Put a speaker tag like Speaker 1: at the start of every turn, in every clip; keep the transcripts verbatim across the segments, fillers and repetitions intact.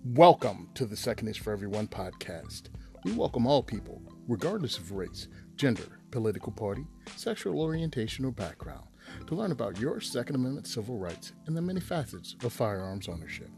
Speaker 1: Welcome to the Second is for Everyone podcast. We welcome all people, regardless of race, gender, political party, sexual orientation, or background, to learn about your Second Amendment civil rights and the many facets of firearms ownership.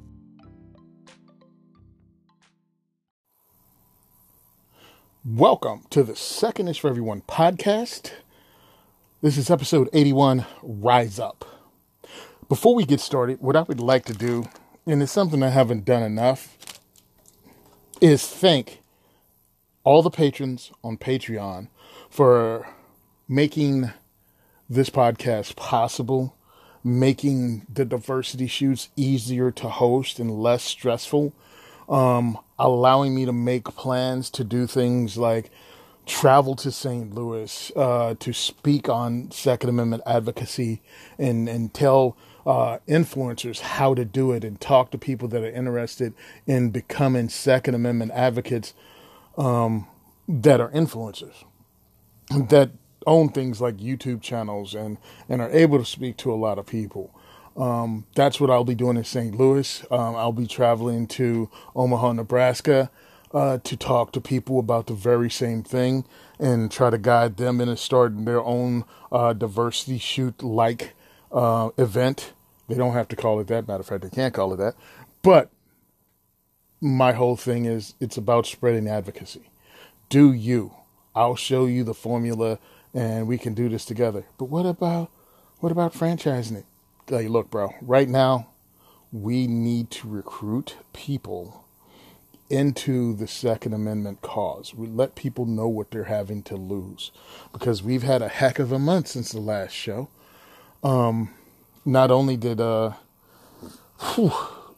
Speaker 1: Welcome to the Second is for Everyone podcast. This is episode eighty-one, Rise Up. Before we get started, what I would like to do, and it's something I haven't done enough, is thank all the patrons on Patreon for making this podcast possible, making the diversity shoots easier to host and less stressful, um, allowing me to make plans to do things like travel to Saint Louis uh, to speak on Second Amendment advocacy and, and tell uh, influencers how to do it and talk to people that are interested in becoming Second Amendment advocates um, that are influencers, that own things like YouTube channels and, and are able to speak to a lot of people. Um, that's what I'll be doing in Saint Louis. Um, I'll be traveling to Omaha, Nebraska, Uh, to talk to people about the very same thing and try to guide them into starting their own uh, diversity shoot-like uh, event. They don't have to call it that. Matter of fact, they can't call it that. But my whole thing is it's about spreading advocacy. Do you. I'll show you the formula and we can do this together. But what about what about franchising it? Like, look, bro, right now we need to recruit people into the Second Amendment cause. We let people know what they're having to lose, because we've had a heck of a month since the last show. Um, not only did, uh, whew,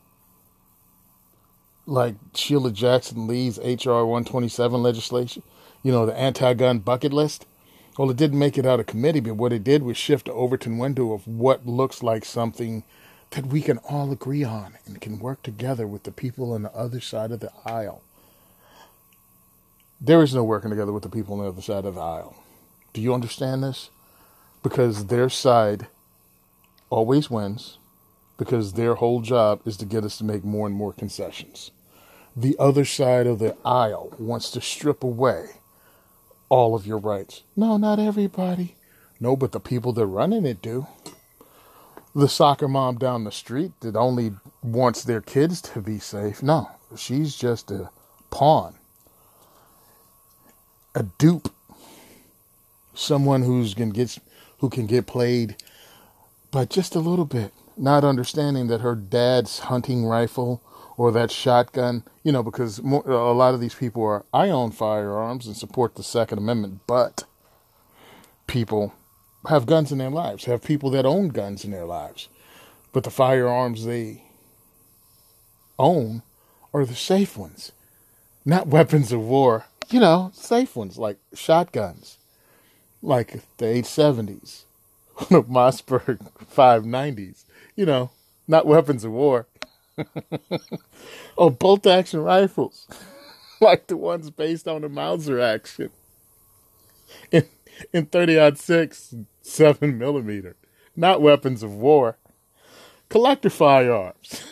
Speaker 1: like Sheila Jackson Lee's H R one twenty-seven legislation, you know, the anti-gun bucket list. Well, it didn't make it out of committee, but what it did was shift the Overton window of what looks like something that we can all agree on and can work together with the people on the other side of the aisle. There is no working together with the people on the other side of the aisle. Do you understand this? Because their side always wins, because their whole job is to get us to make more and more concessions. The other side of the aisle wants to strip away all of your rights. No, not everybody. No, but the people that are running it do. The soccer mom down the street that only wants their kids to be safe. No, she's just a pawn, a dupe, someone who's can get who can get played, but just a little bit, not understanding that her dad's hunting rifle or that shotgun, you know, because more, a lot of these people are, I own firearms and support the Second Amendment, but people have guns in their lives, have people that own guns in their lives. But the firearms they own are the safe ones, not weapons of war, you know, safe ones like shotguns, like the eight seventies, the Mossberg five nineties, you know, not weapons of war. Oh, bolt action rifles, like the ones based on the Mauser action. In, in thirty aught six, seven millimeter, not weapons of war. Collector firearms,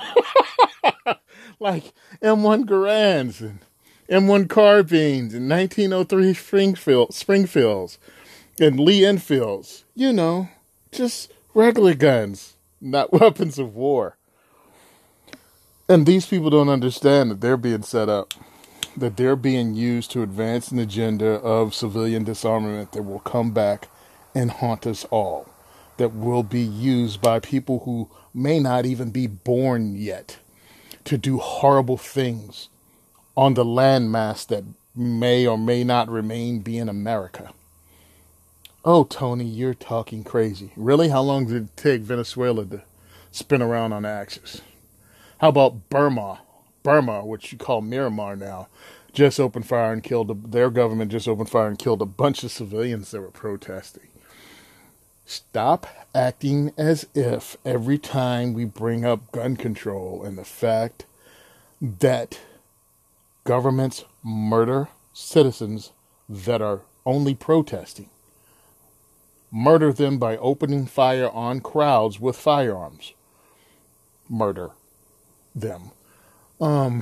Speaker 1: like M one Garands and M one carbines and nineteen oh three Springfield, Springfields and Lee Enfields. You know, just regular guns, not weapons of war. And these people don't understand that they're being set up, that they're being used to advance an agenda of civilian disarmament that will come back and haunt us all, that will be used by people who may not even be born yet to do horrible things on the landmass that may or may not remain being America. Oh, Tony, you're talking crazy. Really? How long did it take Venezuela to spin around on the axis? How about Burma? Burma, which you call Myanmar now, just opened fire and killed, a, their government just opened fire and killed a bunch of civilians that were protesting. Stop acting as if every time we bring up gun control and the fact that governments murder citizens that are only protesting, murder them by opening fire on crowds with firearms, murder them. um,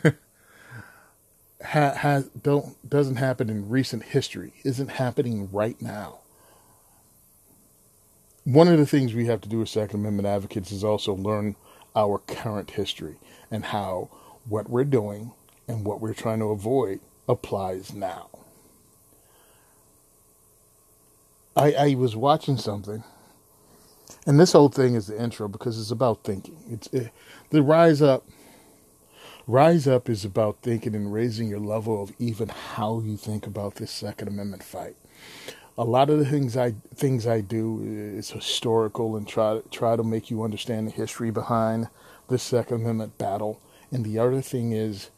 Speaker 1: ha, has don't doesn't happen in recent history, isn't happening right now. One of the things we have to do as Second Amendment advocates is also learn our current history and how what we're doing and what we're trying to avoid applies now. I, I was watching something, and this whole thing is the intro because it's about thinking. It's it, the Rise Up. Rise Up is about thinking and raising your level of even how you think about this Second Amendment fight. A lot of the things I things I do is historical and try try to make you understand the history behind the Second Amendment battle. And the other thing is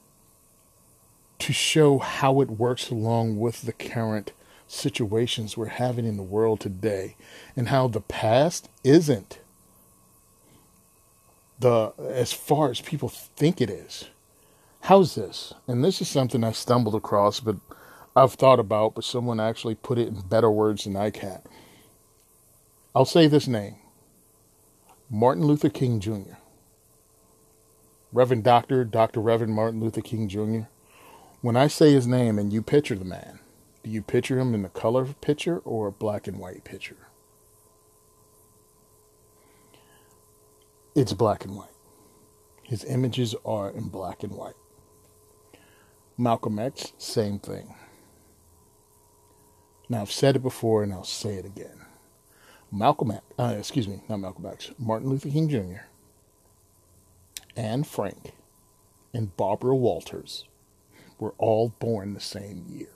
Speaker 1: to show how it works along with the current situations we're having in the world today, and how the past isn't the as far as people think it is. How's this? And this is something I stumbled across, but I've thought about, but someone actually put it in better words than I can. I'll say this name: Martin Luther King Junior Reverend Doctor Doctor Reverend Martin Luther King Junior When I say his name and you picture the man, do you picture him in a color picture or a black and white picture? It's black and white. His images are in black and white. Malcolm X, same thing. Now, I've said it before and I'll say it again. Malcolm X, uh, excuse me, not Malcolm X, Martin Luther King Junior, Anne Frank, and Barbara Walters were all born the same year.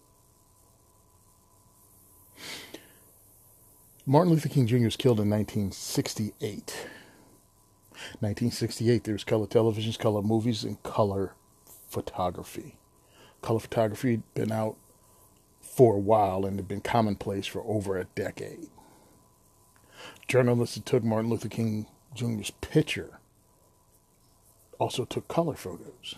Speaker 1: Martin Luther King Junior was killed in nineteen sixty-eight. nineteen sixty-eight, there was color televisions, color movies, and color photography. Color photography had been out for a while and had been commonplace for over a decade. Journalists that took Martin Luther King Junior's picture also took color photos.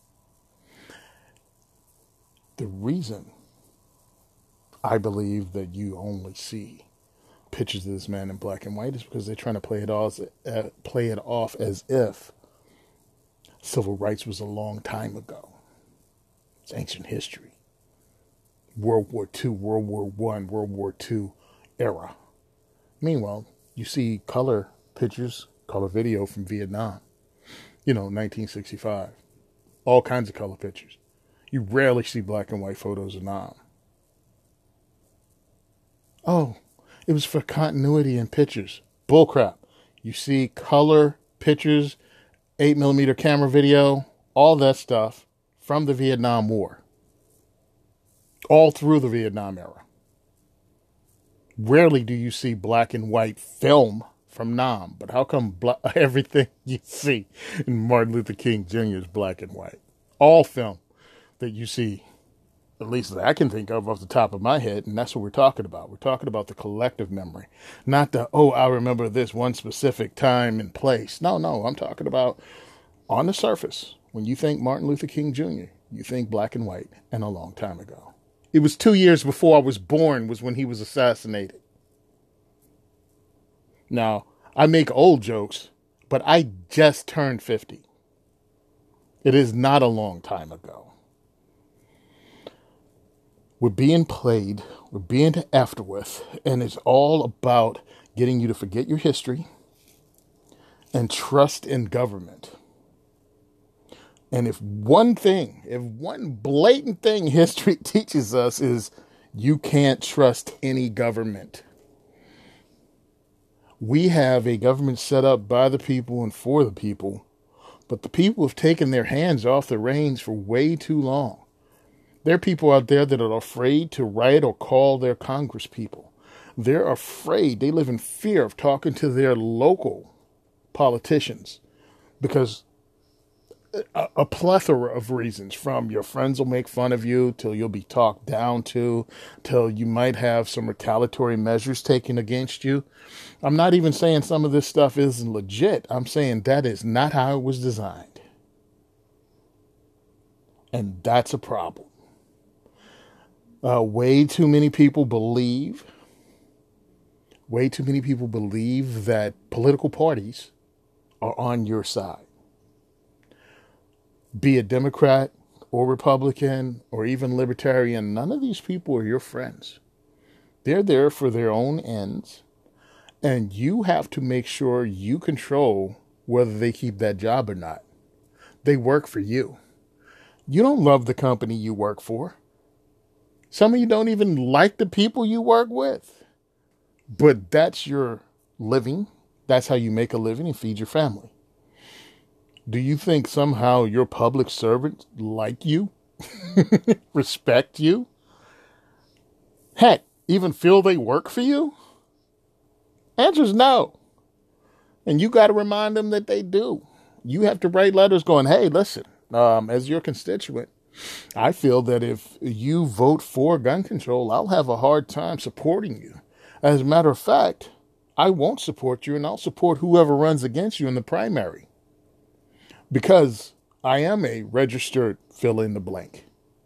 Speaker 1: The reason I believe that you only see pictures of this man in black and white is because they're trying to play it off, uh, play it off as if civil rights was a long time ago. It's ancient history. World War Two, World War One, World War Two era. Meanwhile, you see color pictures, color video from Vietnam. You know, nineteen sixty-five. All kinds of color pictures. You rarely see black and white photos of Nam. Oh, it was for continuity in pictures. Bullcrap. You see color pictures, eight millimeter camera video, all that stuff from the Vietnam War. All through the Vietnam era. Rarely do you see black and white film from Nam. But how come bla- everything you see in Martin Luther King Junior is black and white? All film that you see, at least that I can think of off the top of my head, and that's what we're talking about. We're talking about the collective memory, not the, oh, I remember this one specific time and place. No, no, I'm talking about on the surface. When you think Martin Luther King Junior, you think black and white and a long time ago. It was two years before I was born was when he was assassinated. Now, I make old jokes, but I just turned fifty. It is not a long time ago. We're being played, we're being effed with, and it's all about getting you to forget your history and trust in government. And if one thing, if one blatant thing history teaches us is you can't trust any government. We have a government set up by the people and for the people, but the people have taken their hands off the reins for way too long. There are people out there that are afraid to write or call their Congress people. They're afraid. They live in fear of talking to their local politicians because a, a plethora of reasons, from your friends will make fun of you till you'll be talked down to, till you might have some retaliatory measures taken against you. I'm not even saying some of this stuff isn't legit. I'm saying that is not how it was designed. And that's a problem. Uh, way too many people believe, way too many people believe that political parties are on your side. Be a Democrat or Republican or even Libertarian, none of these people are your friends. They're there for their own ends, and you have to make sure you control whether they keep that job or not. They work for you. You don't love the company you work for. Some of you don't even like the people you work with. But that's your living. That's how you make a living and feed your family. Do you think somehow your public servants like you, respect you? Heck, even feel they work for you? Answer is no. And you got to remind them that they do. You have to write letters going, hey, listen, um, as your constituent, I feel that if you vote for gun control, I'll have a hard time supporting you. As a matter of fact, I won't support you, and I'll support whoever runs against you in the primary. Because I am a registered fill in the blank.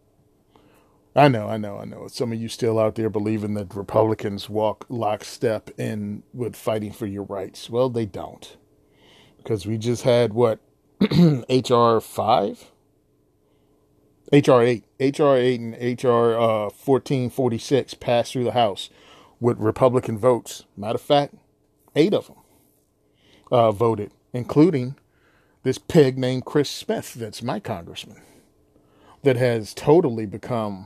Speaker 1: I know, I know, I know. Some of you still out there believing that Republicans walk lockstep in with fighting for your rights. Well, they don't. Because we just had, what, H R five? H R eight. H R eight and H R uh, fourteen forty-six passed through the House with Republican votes. Matter of fact, eight of them uh, voted, including this pig named Chris Smith that's my congressman, that has totally become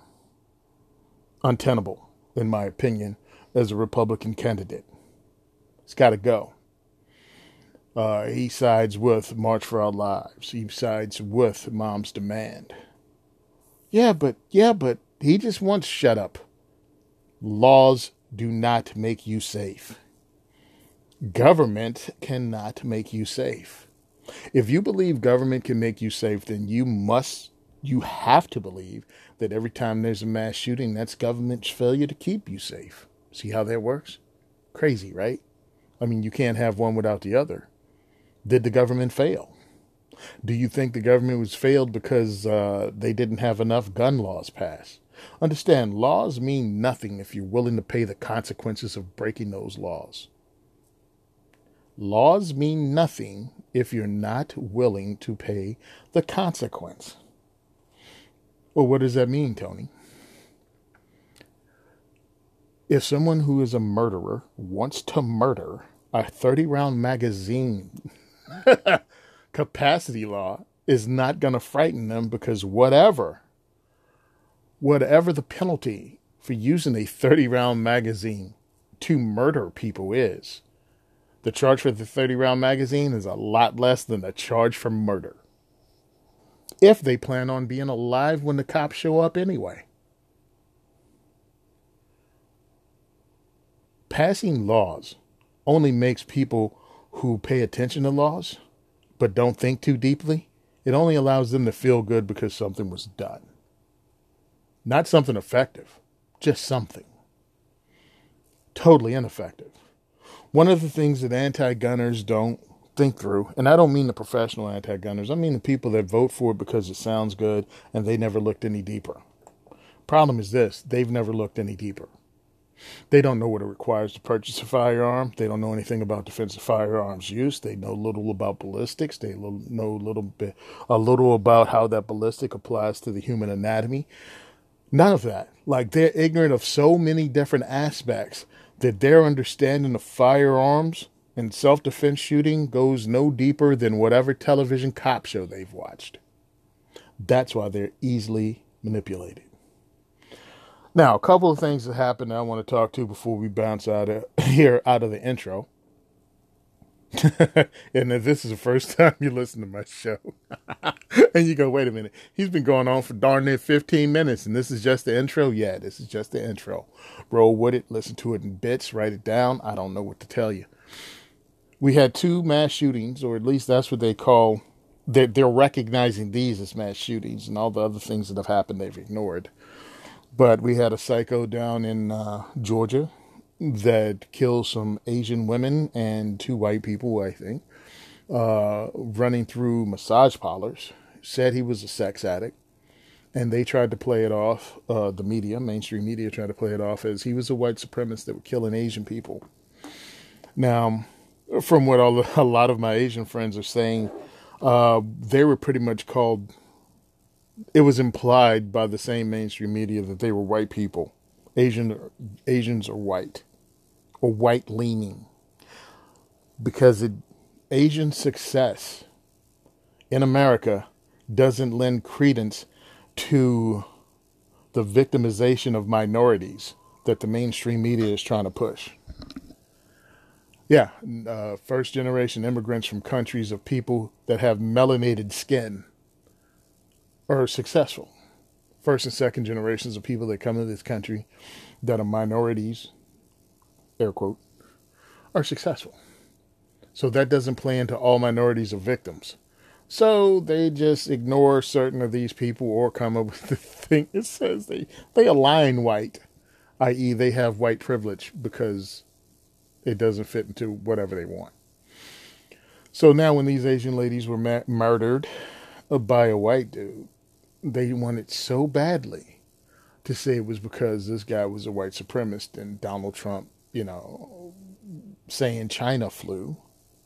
Speaker 1: untenable, in my opinion, as a Republican candidate. It's got to go. Uh, he sides with March for Our Lives. He sides with Mom's Demand. Yeah, but, yeah, but he just wants shut up. Laws do not make you safe. Government cannot make you safe. If you believe government can make you safe, then you must, you have to believe that every time there's a mass shooting, that's government's failure to keep you safe. See how that works? Crazy, right? I mean, you can't have one without the other. Did the government fail? Do you think the government was failed because uh, they didn't have enough gun laws passed? Understand, laws mean nothing if you're willing to pay the consequences of breaking those laws. Laws mean nothing if you're not willing to pay the consequence. Well, what does that mean, Tony? If someone who is a murderer wants to murder, a thirty-round magazine capacity law is not going to frighten them, because whatever, whatever the penalty for using a thirty-round magazine to murder people is, the charge for the thirty-round magazine is a lot less than the charge for murder. If they plan on being alive when the cops show up anyway. Passing laws only makes people who pay attention to laws but don't think too deeply, it only allows them to feel good because something was done. Not something effective, just something. Totally ineffective. One of the things that anti-gunners don't think through, and I don't mean the professional anti-gunners, I mean the people that vote for it because it sounds good and they never looked any deeper. Problem is this, they've never looked any deeper. They don't know what it requires to purchase a firearm. They don't know anything about defensive firearms use. They know little about ballistics. They know a little bit, a little about how that ballistic applies to the human anatomy. None of that. Like, they're ignorant of so many different aspects that their understanding of firearms and self-defense shooting goes no deeper than whatever television cop show they've watched. That's why they're easily manipulated. Now, a couple of things that happened that I want to talk to before we bounce out of here, out of the intro. And if this is the first time you listen to my show, and you go, wait a minute, he's been going on for darn near fifteen minutes, and this is just the intro? Yeah, this is just the intro. Roll with it, listen to it in bits, write it down. I don't know what to tell you. We had two mass shootings, or at least that's what they call, they're, they're recognizing these as mass shootings, and all the other things that have happened they've ignored. But we had a psycho down in uh, Georgia that killed some Asian women and two white people, I think, uh, running through massage parlors. Said he was a sex addict. And they tried to play it off, uh, the media, mainstream media tried to play it off as he was a white supremacist that was killing Asian people. Now, from what all, a lot of my Asian friends are saying, uh, they were pretty much called it was implied by the same mainstream media that they were white people. Asian Asians are white or white leaning because it, Asian success in America doesn't lend credence to the victimization of minorities that the mainstream media is trying to push. Yeah, uh, first generation immigrants from countries of people that have melanated skin are successful. First and second generations of people that come to this country that are minorities, air quote, are successful. So that doesn't play into all minorities are victims. So they just ignore certain of these people or come up with the thing that says they, they align white, that is they have white privilege because it doesn't fit into whatever they want. So now when these Asian ladies were ma- murdered by a white dude, they wanted so badly to say it was because this guy was a white supremacist and Donald Trump, you know, saying China flu,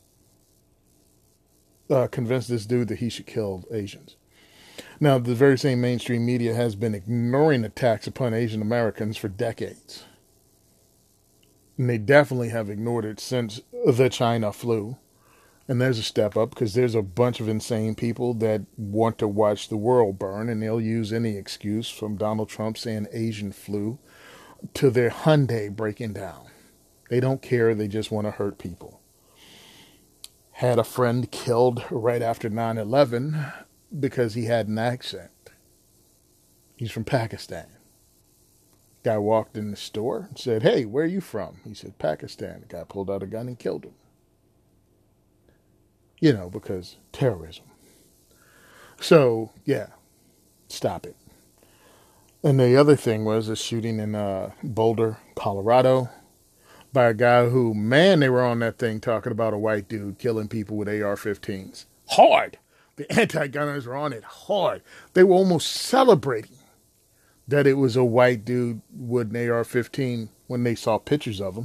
Speaker 1: uh, convinced this dude that he should kill Asians. Now, the very same mainstream media has been ignoring attacks upon Asian Americans for decades. And they definitely have ignored it since the China flu. And there's a step up because there's a bunch of insane people that want to watch the world burn, and they'll use any excuse from Donald Trump saying Asian flu to their Hyundai breaking down. They don't care. They just want to hurt people. Had a friend killed right after nine eleven because he had an accent. He's from Pakistan. Guy walked in the store and said, "Hey, where are you from?" He said, "Pakistan." The guy pulled out a gun and killed him. You know, because terrorism. So, yeah, stop it. And the other thing was a shooting in uh, Boulder, Colorado, by a guy who, man, they were on that thing talking about a white dude killing people with A R fifteens. Hard. The anti-gunners were on it hard. They were almost celebrating that it was a white dude with an A R fifteen when they saw pictures of him.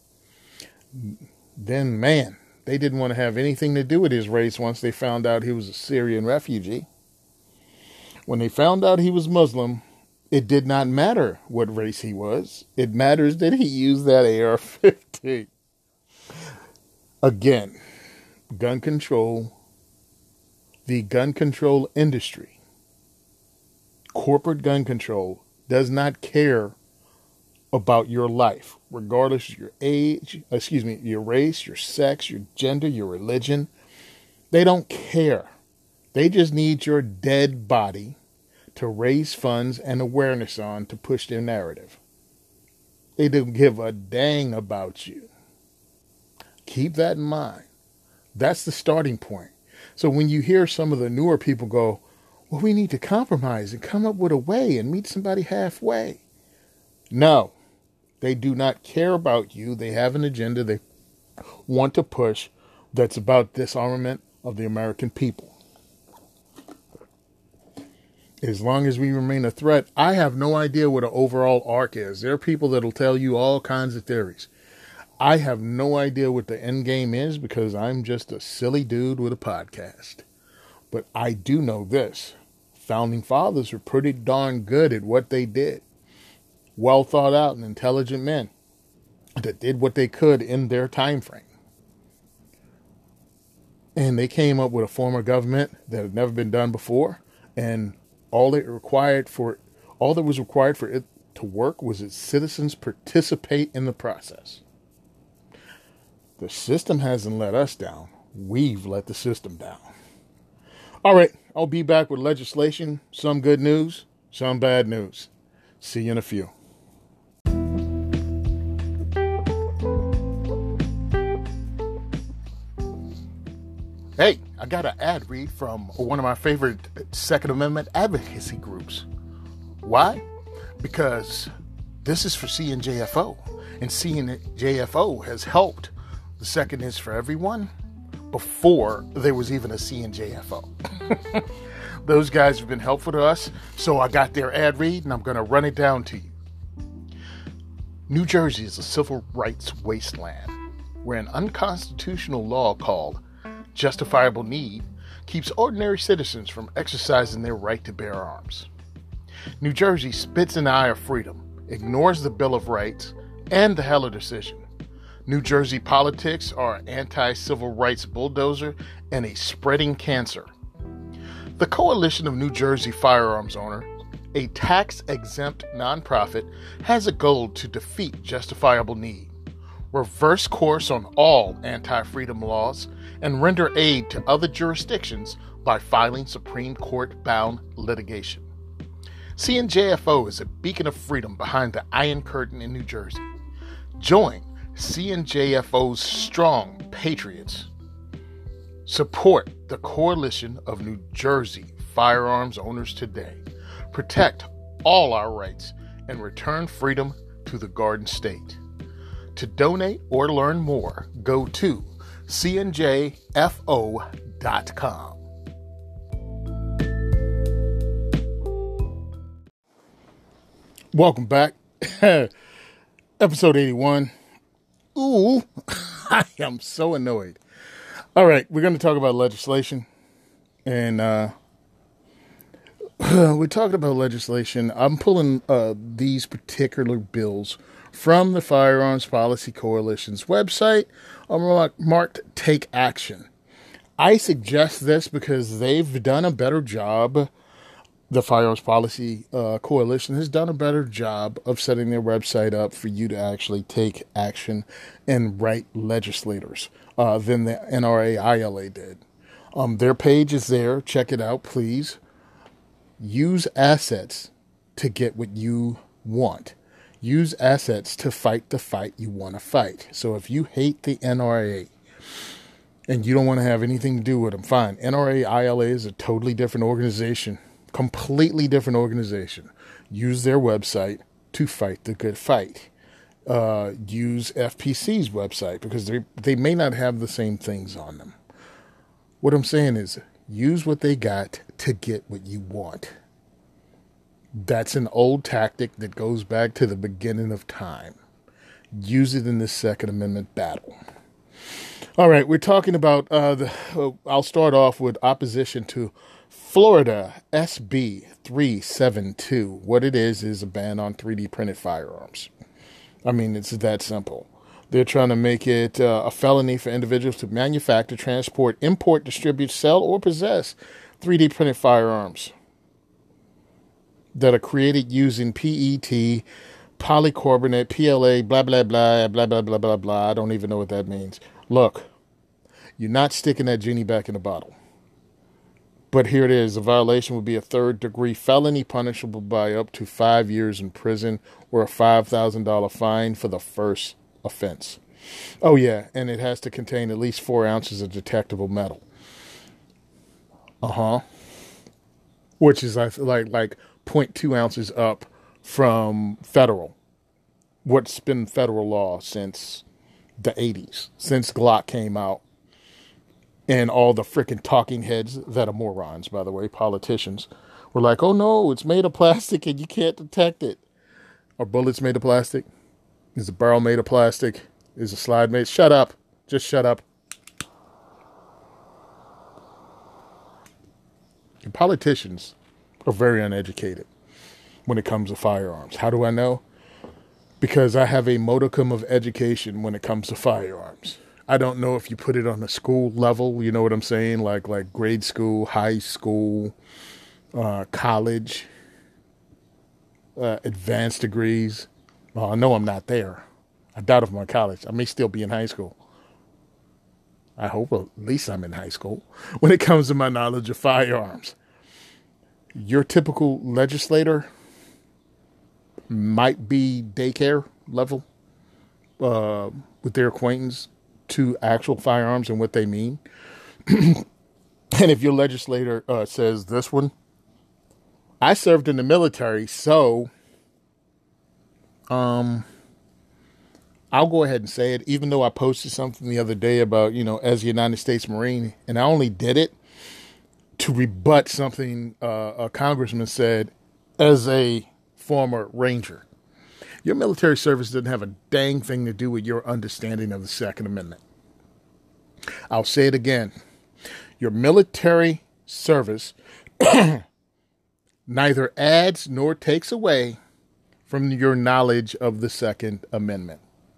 Speaker 1: Then, man, they didn't want to have anything to do with his race once they found out he was a Syrian refugee. When they found out he was Muslim, it did not matter what race he was. It matters that he used that A R fifteen. Again, gun control, the gun control industry, corporate gun control does not care about your life, regardless of your age, excuse me, your race, your sex, your gender, your religion. They don't care. They just need your dead body to raise funds and awareness on to push their narrative. They don't give a dang about you. Keep that in mind. That's the starting point. So when you hear some of the newer people go, well, we need to compromise and come up with a way and meet somebody halfway. No. They do not care about you. They have an agenda they want to push that's about disarmament of the American people. As long as we remain a threat, I have no idea what an overall arc is. There are people that will tell you all kinds of theories. I have no idea what the end game is because I'm just a silly dude with a podcast. But I do know this. Founding fathers were pretty darn good at what they did. Well thought out and intelligent men that did what they could in their time frame. And they came up with a form of government that had never been done before. And all it required for all that was required for it to work was its citizens participate in the process. The system hasn't let us down. We've let the system down. All right, I'll be back with legislation, some good news, some bad news. See you in a few. Hey, I got an ad read from one of my favorite Second Amendment advocacy groups. Why? Because this is for C N J F O, and C N J F O has helped the Second is for Everyone before there was even a C N J F O. Those guys have been helpful to us, so I got their ad read, and I'm going to run it down to you. New Jersey is a civil rights wasteland where an unconstitutional law called justifiable need keeps ordinary citizens from exercising their right to bear arms. New Jersey spits in the eye of freedom, ignores the Bill of Rights, and the Heller decision. New Jersey politics are an anti-civil rights bulldozer and a spreading cancer. The Coalition of New Jersey Firearms Owners, a tax-exempt nonprofit, has a goal to defeat justifiable need, reverse course on all anti-freedom laws, and render aid to other jurisdictions by filing Supreme Court-bound litigation. C N J F O is a beacon of freedom behind the Iron Curtain in New Jersey. Join C N J F O's strong patriots. Support the Coalition of New Jersey Firearms Owners today. Protect all our rights and return freedom to the Garden State. To donate or learn more, go to C N J F O dot com. Welcome back. Episode eighty-one. Ooh, I am so annoyed. All right, we're going to talk about legislation. And uh, we're talking about legislation. I'm pulling uh, these particular bills from the Firearms Policy Coalition's website. I'm marked Take Action. I suggest this because they've done a better job. The Firearms Policy uh, Coalition has done a better job of setting their website up for you to actually take action and write legislators uh, than the N R A I L A did. Um, their page is there. Check it out, please. Use assets to get what you want. Use assets to fight the fight you want to fight. So if you hate the N R A and you don't want to have anything to do with them, fine. N R A I L A is a totally different organization. Completely different organization. Use their website to fight the good fight. Uh, use F P C's website because they they may not have the same things on them. What I'm saying is use what they got to get what you want. That's an old tactic that goes back to the beginning of time. Use it in this Second Amendment battle. All right, we're talking about, uh, the. Uh, I'll start off with opposition to Florida S B three seventy-two. What it is is a ban on three D printed firearms. I mean, it's that simple. They're trying to make it uh, a felony for individuals to manufacture, transport, import, distribute, sell, or possess three D printed firearms that are created using P E T, polycarbonate, P L A, blah, blah, blah, blah, blah, blah, blah, blah. I don't even know what that means. Look, you're not sticking that genie back in the bottle. But here it is. A violation would be a third-degree felony punishable by up to five years in prison or a five thousand dollars fine for the first offense. Oh, yeah, and it has to contain at least four ounces of detectable metal. Uh-huh. Which is like like zero point two ounces up from federal. What's been federal law since the eighties, since Glock came out. And all the freaking talking heads that are morons, by the way, politicians, were like, oh, no, it's made of plastic and you can't detect it. Are bullets made of plastic? Is a barrel made of plastic? Is a slide made? Shut up. Just shut up. And politicians are very uneducated when it comes to firearms. How do I know? Because I have a modicum of education when it comes to firearms. I don't know if you put it on the school level, you know what I'm saying? Like like grade school, high school, uh, college, uh, advanced degrees. Well, I know I'm not there. I doubt if I'm in college. I may still be in high school. I hope at least I'm in high school when it comes to my knowledge of firearms. Your typical legislator might be daycare level uh, with their acquaintance to actual firearms and what they mean. And if your legislator uh, says this one, I served in the military, so um, I'll go ahead and say it, even though I posted something the other day about, you know, as a United States Marine, and I only did it to rebut something uh, a congressman said as a former Ranger. Your military service doesn't have a dang thing to do with your understanding of the Second Amendment. I'll say it again. Your military service neither adds nor takes away from your knowledge of the Second Amendment.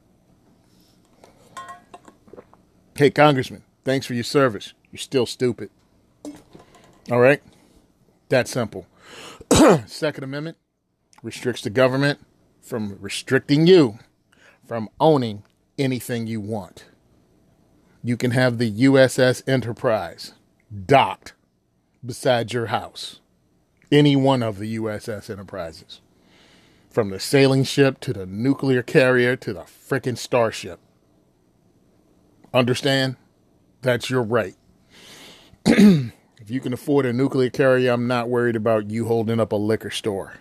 Speaker 1: Hey, Congressman, thanks for your service. You're still stupid. All right? That simple. Second Amendment restricts the government from restricting you from owning anything you want. You can have the U S S Enterprise docked beside your house. Any one of the U S S Enterprises. From the sailing ship to the nuclear carrier to the frickin' starship. Understand? That's your right. If you can afford a nuclear carrier, I'm not worried about you holding up a liquor store.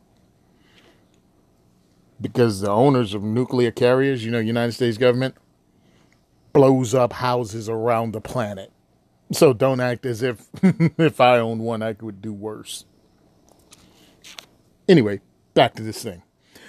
Speaker 1: Because the owners of nuclear carriers, you know, United States government, blows up houses around the planet. So don't act as if if I owned one, I would do worse. Anyway, back to this thing.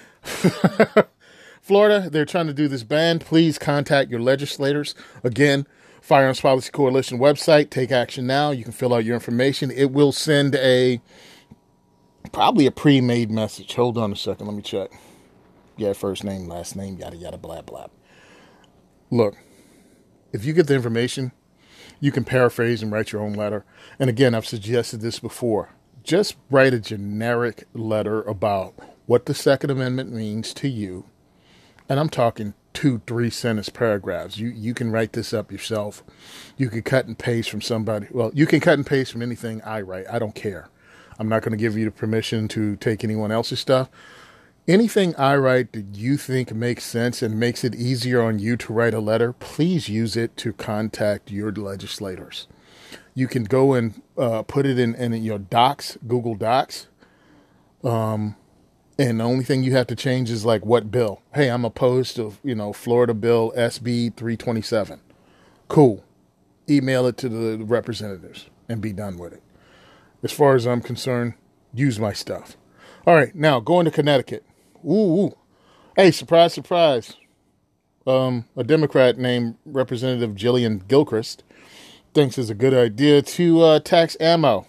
Speaker 1: Florida, they're trying to do this ban. Please contact your legislators. Again, Firearms Policy Coalition website. Take action now. You can fill out your information. It will send a, probably a pre-made message. Hold on a second. Let me check. Yeah, first name, last name, yada, yada, blah, blah. Look, if you get the information, you can paraphrase and write your own letter. And again, I've suggested this before. Just write a generic letter about what the Second Amendment means to you. And I'm talking two, three sentence paragraphs. You you can write this up yourself. You can cut and paste from somebody. Well, you can cut and paste from anything I write. I don't care. I'm not going to give you the permission to take anyone else's stuff. Anything I write that you think makes sense and makes it easier on you to write a letter, please use it to contact your legislators. You can go and uh, put it in, in your docs, Google Docs. Um, and the only thing you have to change is like what bill. Hey, I'm opposed to, you know, Florida Bill S B three twenty-seven. Cool. Email it to the representatives and be done with it. As far as I'm concerned, use my stuff. All right, now going to Connecticut. Ooh, ooh. Hey, surprise, surprise. Um, a Democrat named Representative Jillian Gilchrist thinks it's a good idea to uh, tax ammo.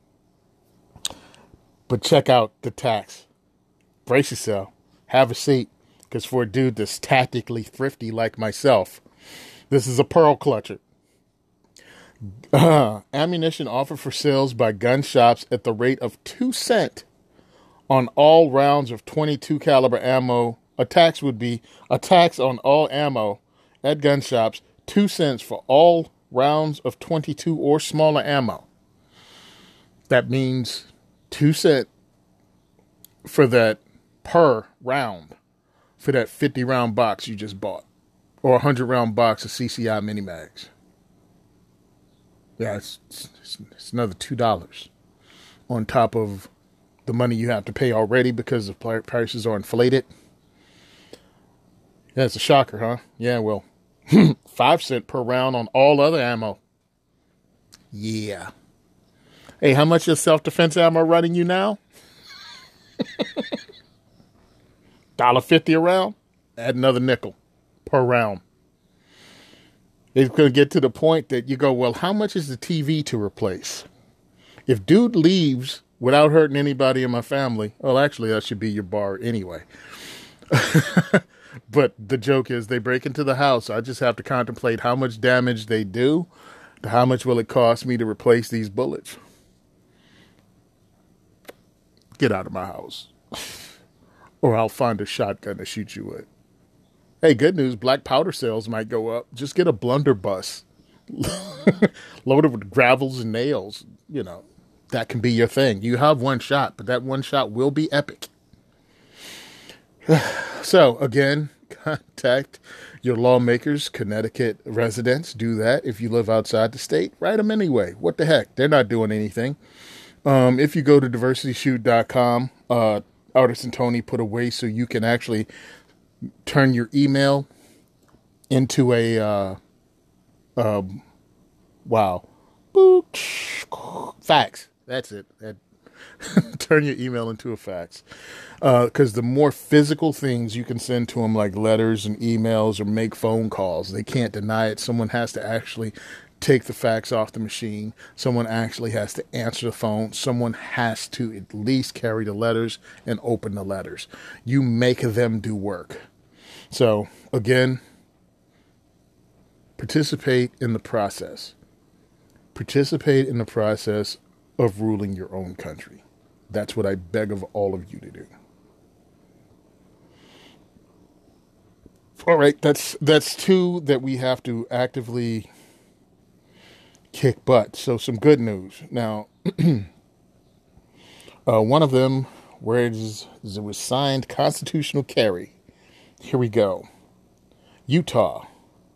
Speaker 1: But check out the tax. Brace yourself. Have a seat. Because for a dude that's tactically thrifty like myself, this is a pearl clutcher. Uh, ammunition offered for sales by gun shops at the rate of two cents on all rounds of twenty-two caliber ammo. A tax would be a tax on all ammo at gun shops, two cents for all rounds of twenty-two or smaller ammo. That means two cents for that per round for that fifty round box you just bought, or a hundred round box of C C I mini mags. Yeah, it's, it's, it's another two dollars on top of the money you have to pay already because the prices are inflated. Yeah, it's a shocker, huh? Yeah, well, five cent per round on all other ammo. Yeah. Hey, how much is self-defense ammo running you now? one dollar fifty a round? Add another nickel per round. It's going to get to the point that you go, well, how much is the T V to replace? If dude leaves without hurting anybody in my family, well, actually, that should be your bar anyway. But the joke is they break into the house. I just have to contemplate how much damage they do. How much will it cost me to replace these bullets? Get out of my house. Or I'll find a shotgun to shoot you with. Hey, good news. Black powder sales might go up. Just get a blunderbuss. Loaded with gravels and nails. You know, that can be your thing. You have one shot, but that one shot will be epic. So, again, contact your lawmakers, Connecticut residents. Do that. If you live outside the state, write them anyway. What the heck? They're not doing anything. Um, if you go to diversity shoot dot com, uh, Artist and Tony put a way so you can actually turn your email into a, uh, um, wow, fax. That's it. That, turn your email into a fax. Because uh, the more physical things you can send to them, like letters and emails or make phone calls, they can't deny it. Someone has to actually take the facts off the machine. Someone actually has to answer the phone. Someone has to at least carry the letters and open the letters. You make them do work. So, again, participate in the process. Participate in the process of ruling your own country. That's what I beg of all of you to do. All right, that's that's two that we have to actively kick butt. So some good news. Now, uh, one of them, where it, is, it was signed constitutional carry. Here we go. Utah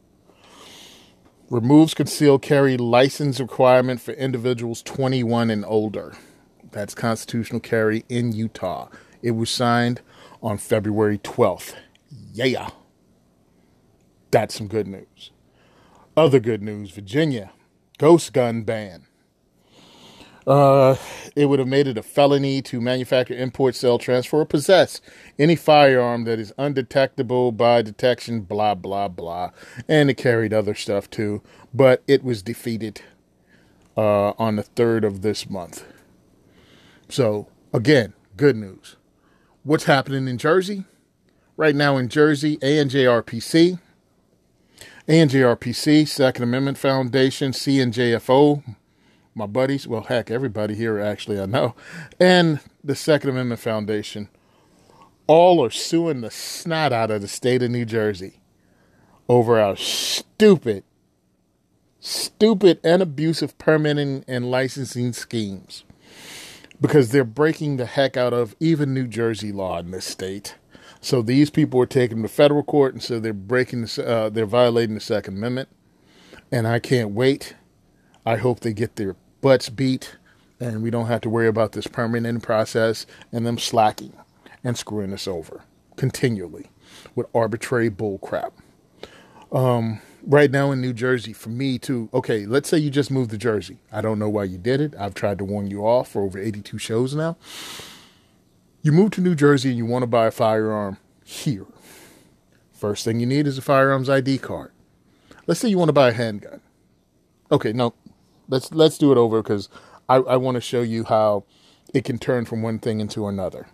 Speaker 1: removes concealed carry license requirement for individuals twenty-one and older. That's constitutional carry in Utah. It was signed on February twelfth. Yeah. That's some good news. Other good news, Virginia, ghost gun ban. Uh, it would have made it a felony to manufacture, import, sell, transfer, or possess any firearm that is undetectable by detection, blah, blah, blah. And it carried other stuff too. But it was defeated uh, on the third of this month. So, again, good news. What's happening in Jersey? Right now in Jersey, A N J R P C, A N J R P C, Second Amendment Foundation, C N J F O, my buddies, well, heck, everybody here actually I know, and the Second Amendment Foundation, all are suing the snot out of the state of New Jersey over our stupid, stupid and abusive permitting and licensing schemes. Because they're breaking the heck out of even New Jersey law in this state. So these people are taking them to federal court, and so they're breaking, the, uh, they're violating the Second Amendment. And I can't wait. I hope they get their butts beat, and we don't have to worry about this permitting process and them slacking and screwing us over continually with arbitrary bull crap. Um, right now in New Jersey, for me to, okay, let's say you just moved to Jersey. I don't know why you did it. I've tried to warn you off for over eighty-two shows now. You move to New Jersey and you want to buy a firearm here. First thing you need is a firearms I D card. Let's say you want to buy a handgun. Okay, no, let's let's do it over because I, I want to show you how it can turn from one thing into another.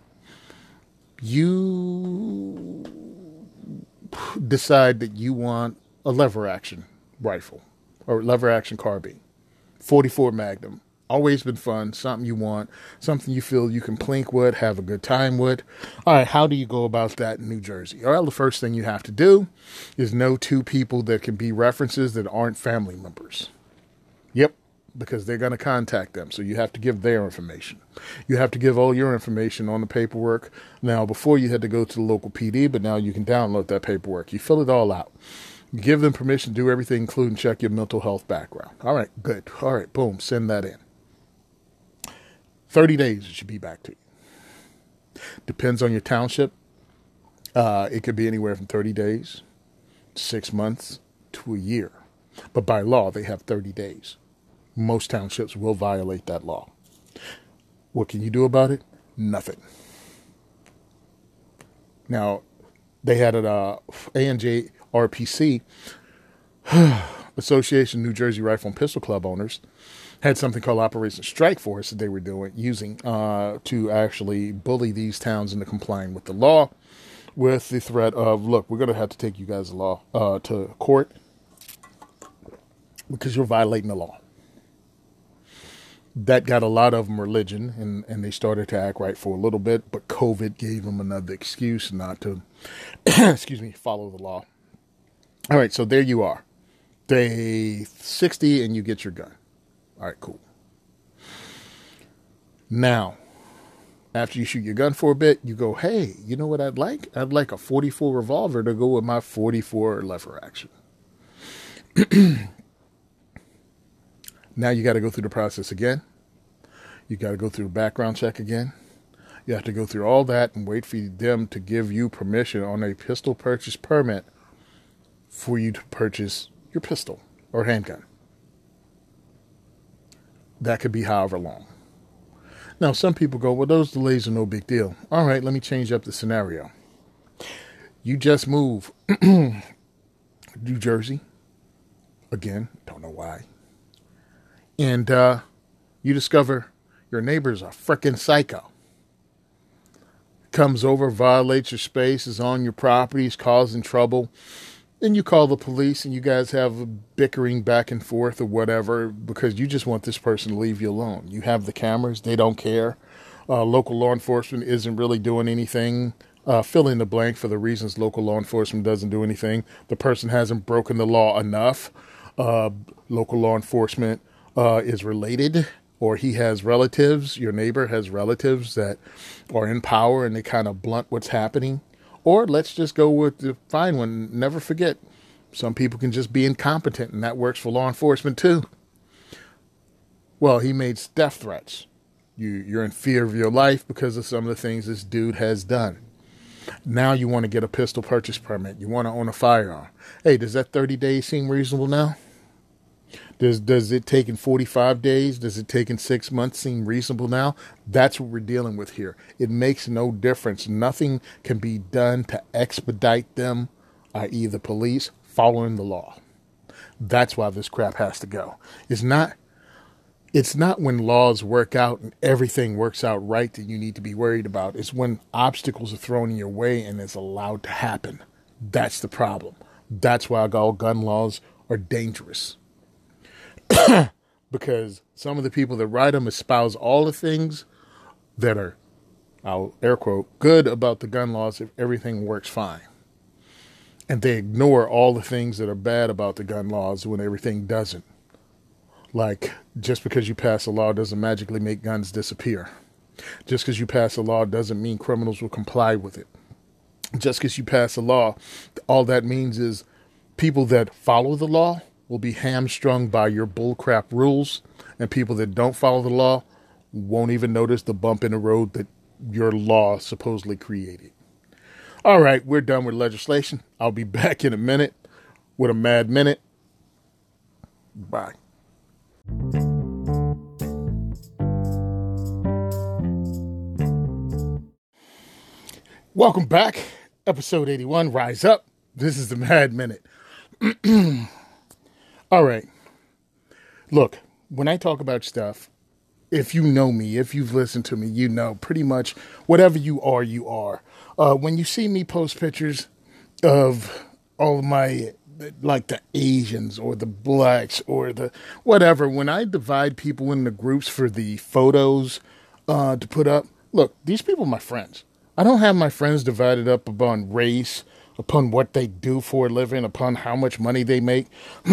Speaker 1: You decide that you want a lever action rifle or lever action carbine, forty-four Magnum. Always been fun, something you want, something you feel you can plink with, have a good time with. All right, how do you go about that in New Jersey? Well, the first thing you have to do is know two people that can be references that aren't family members. Yep, because they're going to contact them, so you have to give their information. You have to give all your information on the paperwork. Now, before you had to go to the local P D, but now you can download that paperwork. You fill it all out. You give them permission to do everything, including check your mental health background. All right, good. All right, boom, send that in. thirty days, it should be back to you. Depends on your township. Uh, it could be anywhere from thirty days, six months, to a year. But by law, they have thirty days. Most townships will violate that law. What can you do about it? Nothing. Now, they had an uh, A N J R P C, Association of New Jersey Rifle and Pistol Club Owners, had something called Operation Strike Force that they were doing, using uh, to actually bully these towns into complying with the law, with the threat of, look, we're going to have to take you guys to law uh, to court because you're violating the law. That got a lot of them religion, and, and they started to act right for a little bit, but COVID gave them another excuse not to, excuse me, follow the law. All right, so there you are. Day sixty, and you get your gun. All right, cool. Now, after you shoot your gun for a bit, you go, hey, you know what I'd like? I'd like a forty-four revolver to go with my forty-four lever action. Now you got to go through the process again. You got to go through a background check again. You have to go through all that and wait for them to give you permission on a pistol purchase permit for you to purchase your pistol or handgun. That could be however long. Now, some people go, well, those delays are no big deal. All right, let me change up the scenario. You just move New Jersey. Again, don't know why. and uh, you discover your neighbor's a frickin' psycho. Comes over, violates your space, is on your property, is causing trouble. Then you call the police and you guys have a bickering back and forth or whatever because you just want this person to leave you alone. You have the cameras. They don't care. Uh, local law enforcement isn't really doing anything. Uh, fill in the blank for the reasons local law enforcement doesn't do anything. The person hasn't broken the law enough. Uh, local law enforcement uh, is related, or he has relatives. Your neighbor has relatives that are in power and they kind of blunt what's happening. Or let's just go with the fine one. Never forget, some people can just be incompetent, and that works for law enforcement too. Well, he made death threats. You, you're in fear of your life because of some of the things this dude has done. Now you want to get a pistol purchase permit. You want to own a firearm. Hey, does that thirty days seem reasonable now? Does does it taking forty-five days? Does it taking six months seem reasonable now? That's what we're dealing with here. It makes no difference. Nothing can be done to expedite them, that is the police, following the law. That's why this crap has to go. It's not, it's not when laws work out and everything works out right that you need to be worried about. It's when obstacles are thrown in your way and it's allowed to happen. That's the problem. That's why all gun laws are dangerous. Because some of the people that write them espouse all the things that are, I'll air quote, good about the gun laws if everything works fine. And they ignore all the things that are bad about the gun laws when everything doesn't. Like, just because you pass a law doesn't magically make guns disappear. Just because you pass a law doesn't mean criminals will comply with it. Just because you pass a law, all that means is people that follow the law will be hamstrung by your bullcrap rules, and people that don't follow the law won't even notice the bump in the road that your law supposedly created. All right, we're done with legislation. I'll be back in a minute with a mad minute. Bye. Welcome back. Episode eighty-one, Rise Up. This is the Mad Minute. All right. Look, when I talk about stuff, if you know me, if you've listened to me, you know pretty much whatever you are, you are. Uh, when you see me post pictures of all of my, like the Asians or the blacks or the whatever, when I divide people into groups for the photos uh, to put up, look, these people are my friends. I don't have my friends divided up upon race, upon what they do for a living, upon how much money they make.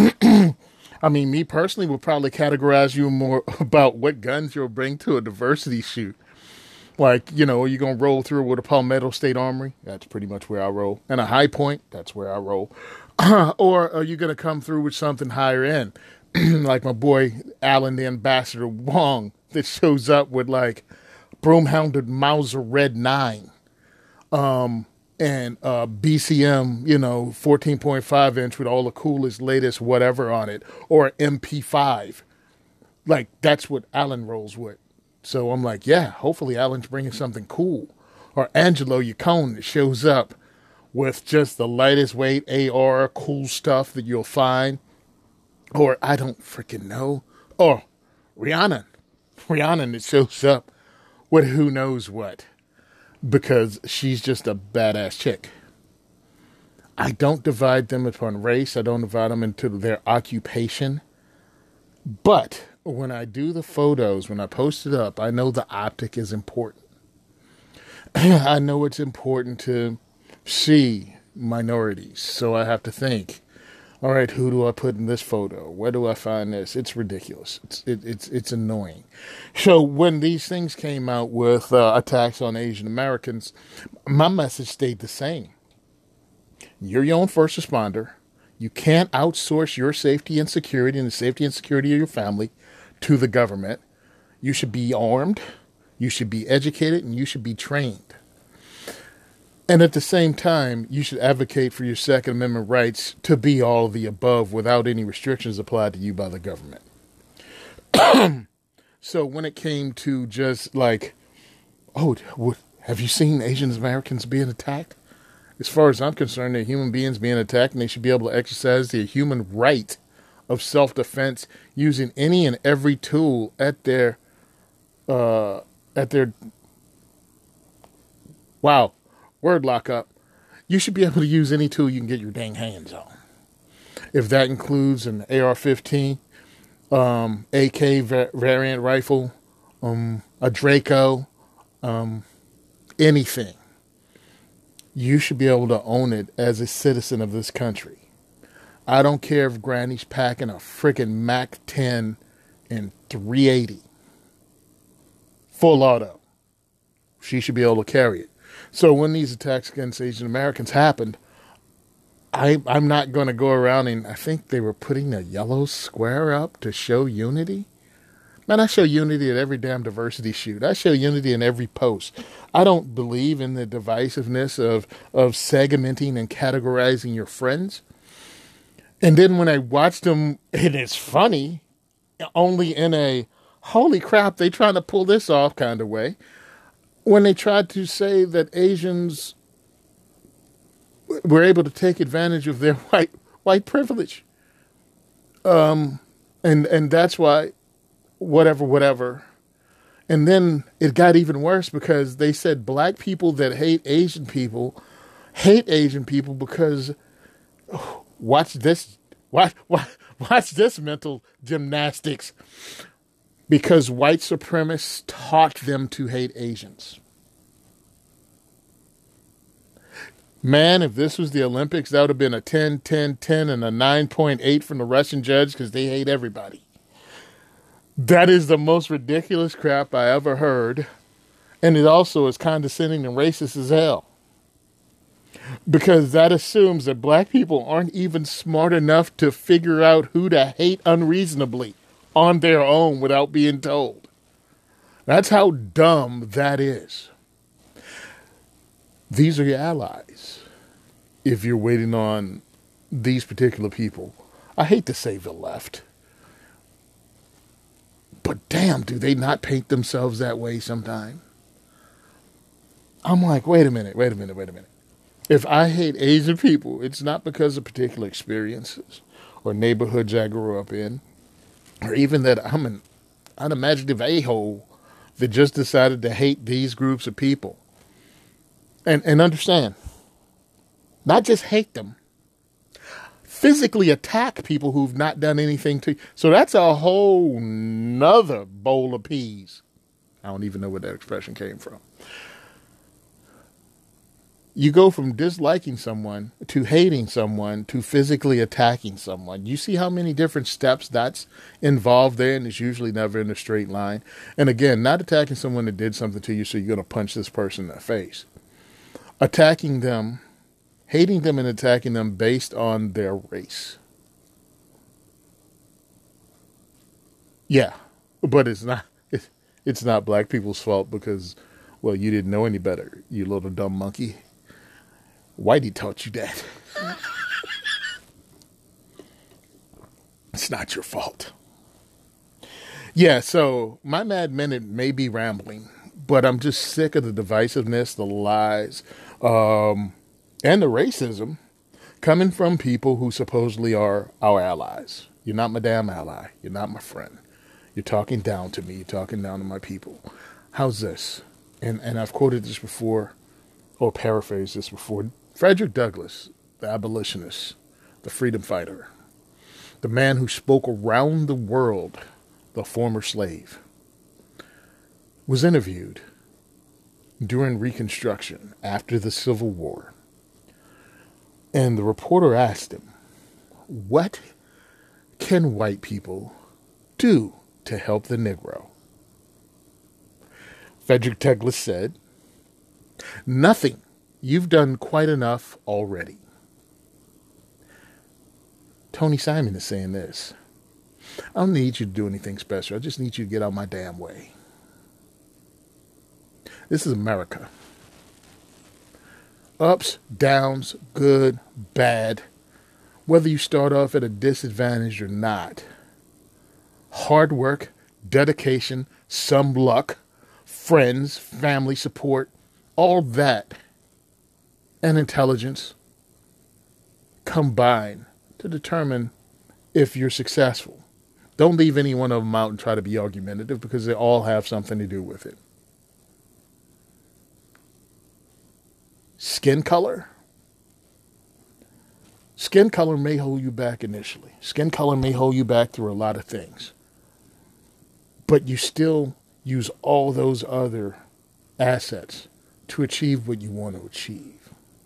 Speaker 1: I mean, me personally would probably categorize you more about what guns you'll bring to a diversity shoot. Like, you know, are you going to roll through with a Palmetto State Armory? That's pretty much where I roll. And a High Point? That's where I roll. Or are you going to come through with something higher end? Like my boy, Alan the Ambassador Wong, that shows up with like broom-hounded Mauser Red nine. Um... And uh, B C M, you know, fourteen point five inch with all the coolest, latest whatever on it. Or M P five. Like, that's what Alan rolls with. So I'm like, yeah, hopefully Alan's bringing something cool. Or Angelo Yacone that shows up with just the lightest weight A R, cool stuff that you'll find. Or I don't freaking know. Or Rihanna. Rihanna that shows up with who knows what. Because she's just a badass chick. I don't divide them upon race. I don't divide them into their occupation. But when I do the photos, when I post it up, I know the optic is important. I know it's important to see minorities. So I have to think, all right, who do I put in this photo? Where do I find this? It's ridiculous. It's it, it's it's annoying. So when these things came out with uh, attacks on Asian Americans, my message stayed the same. You're your own first responder. You can't outsource your safety and security and the safety and security of your family to the government. You should be armed. You should be educated, and you should be trained. And at the same time, you should advocate for your Second Amendment rights to be all of the above without any restrictions applied to you by the government. So when it came to just like, oh, what, have you seen Asian Americans being attacked? As far as I'm concerned, they're human beings being attacked, and they should be able to exercise their human right of self-defense using any and every tool at their, uh, at their, wow, word lockup. You should be able to use any tool you can get your dang hands on. If that includes an A R fifteen, um, A K va- variant rifle, um, a Draco, um, anything. You should be able to own it as a citizen of this country. I don't care if Granny's packing a freaking Mac ten in three eighty. Full auto. She should be able to carry it. So when these attacks against Asian Americans happened, I, I'm not going to go around and I think they were putting a yellow square up to show unity. Man, I show unity at every damn diversity shoot. I show unity in every post. I don't believe in the divisiveness of, of segmenting and categorizing your friends. And then when I watched them, and it's funny, only in a holy crap, they trying to pull this off kind of way. When they tried to say that Asians were able to take advantage of their white white privilege. Um, and and that's why whatever, whatever. And then it got even worse because they said black people that hate Asian people hate Asian people because oh, watch this, watch, watch, watch this mental gymnastics. Because white supremacists taught them to hate Asians. Man, if this was the Olympics, that would have been a ten, ten, ten, and a nine point eight from the Russian judge because they hate everybody. That is the most ridiculous crap I ever heard. And it also is condescending and racist as hell. Because that assumes that black people aren't even smart enough to figure out who to hate unreasonably on their own without being told. That's how dumb that is. These are your allies. If you're waiting on these particular people, I hate to say the left. But damn, do they not paint themselves that way sometime? I'm like, wait a minute, wait a minute, wait a minute. If I hate Asian people, it's not because of particular experiences or neighborhoods I grew up in, or even that I'm an unimaginative a-hole that just decided to hate these groups of people. And and understand, not just hate them, physically attack people who've not done anything to you. So that's a whole nother bowl of peas. I don't even know where that expression came from. You go from disliking someone to hating someone to physically attacking someone. You see how many different steps that's involved there, and it's usually never in a straight line. And again, not attacking someone that did something to you so you're going to punch this person in the face. Attacking them, hating them and attacking them based on their race. Yeah, but it's not it's, it's not black people's fault because, well, you didn't know any better, you little dumb monkey. Whitey taught you that. It's not your fault. Yeah, so my Mad Minute may be rambling, but I'm just sick of the divisiveness, the lies, um, and the racism coming from people who supposedly are our allies. You're not my damn ally. You're not my friend. You're talking down to me. You're talking down to my people. How's this? And and I've quoted this before, or paraphrased this before. Frederick Douglass, the abolitionist, the freedom fighter, the man who spoke around the world, the former slave, was interviewed during Reconstruction after the Civil War. And the reporter asked him, what can white people do to help the Negro? Frederick Douglass said, nothing. You've done quite enough already. Tony Simon is saying this. I don't need you to do anything special. I just need you to get out my damn way. This is America. Ups, downs, good, bad. Whether you start off at a disadvantage or not. Hard work, dedication, some luck, friends, family support, all that, and intelligence combine to determine if you're successful. Don't leave any one of them out and try to be argumentative because they all have something to do with it. Skin color. Skin color may hold you back initially. Skin color may hold you back through a lot of things. But you still use all those other assets to achieve what you want to achieve.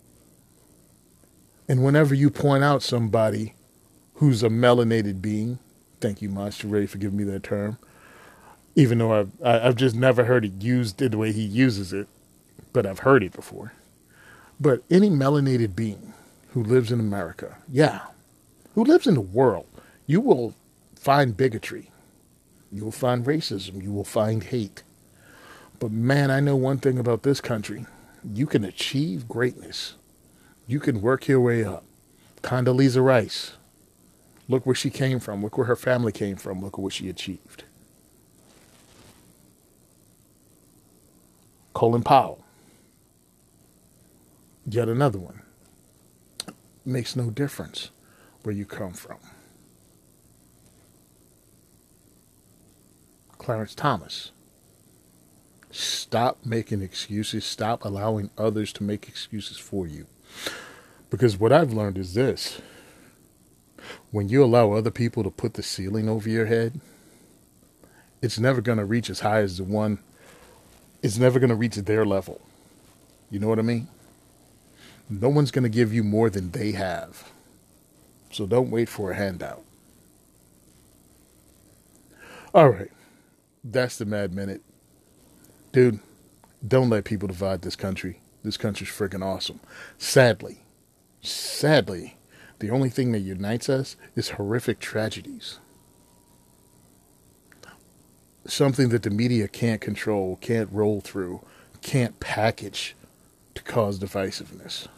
Speaker 1: And whenever you point out somebody who's a melanated being, thank you, Monster Ray, for giving me that term, even though I've, I've just never heard it used the way he uses it, but I've heard it before. But any melanated being who lives in America, yeah, who lives in the world, you will find bigotry. You will find racism. You will find hate. But man, I know one thing about this country. You can achieve greatness. You can work your way up. Condoleezza Rice. Look where she came from. Look where her family came from. Look at what she achieved. Colin Powell. Yet another one. Makes no difference where you come from. Clarence Thomas. Stop making excuses. Stop allowing others to make excuses for you. Because what I've learned is this. When you allow other people to put the ceiling over your head, it's never going to reach as high as the one. It's never going to reach their level. You know what I mean? No one's going to give you more than they have. So don't wait for a handout. All right. That's the Mad Minute. Dude, don't let people divide this country. This country's freaking awesome. Sadly, sadly, the only thing that unites us is horrific tragedies. Something that the media can't control, can't roll through, can't package to cause divisiveness.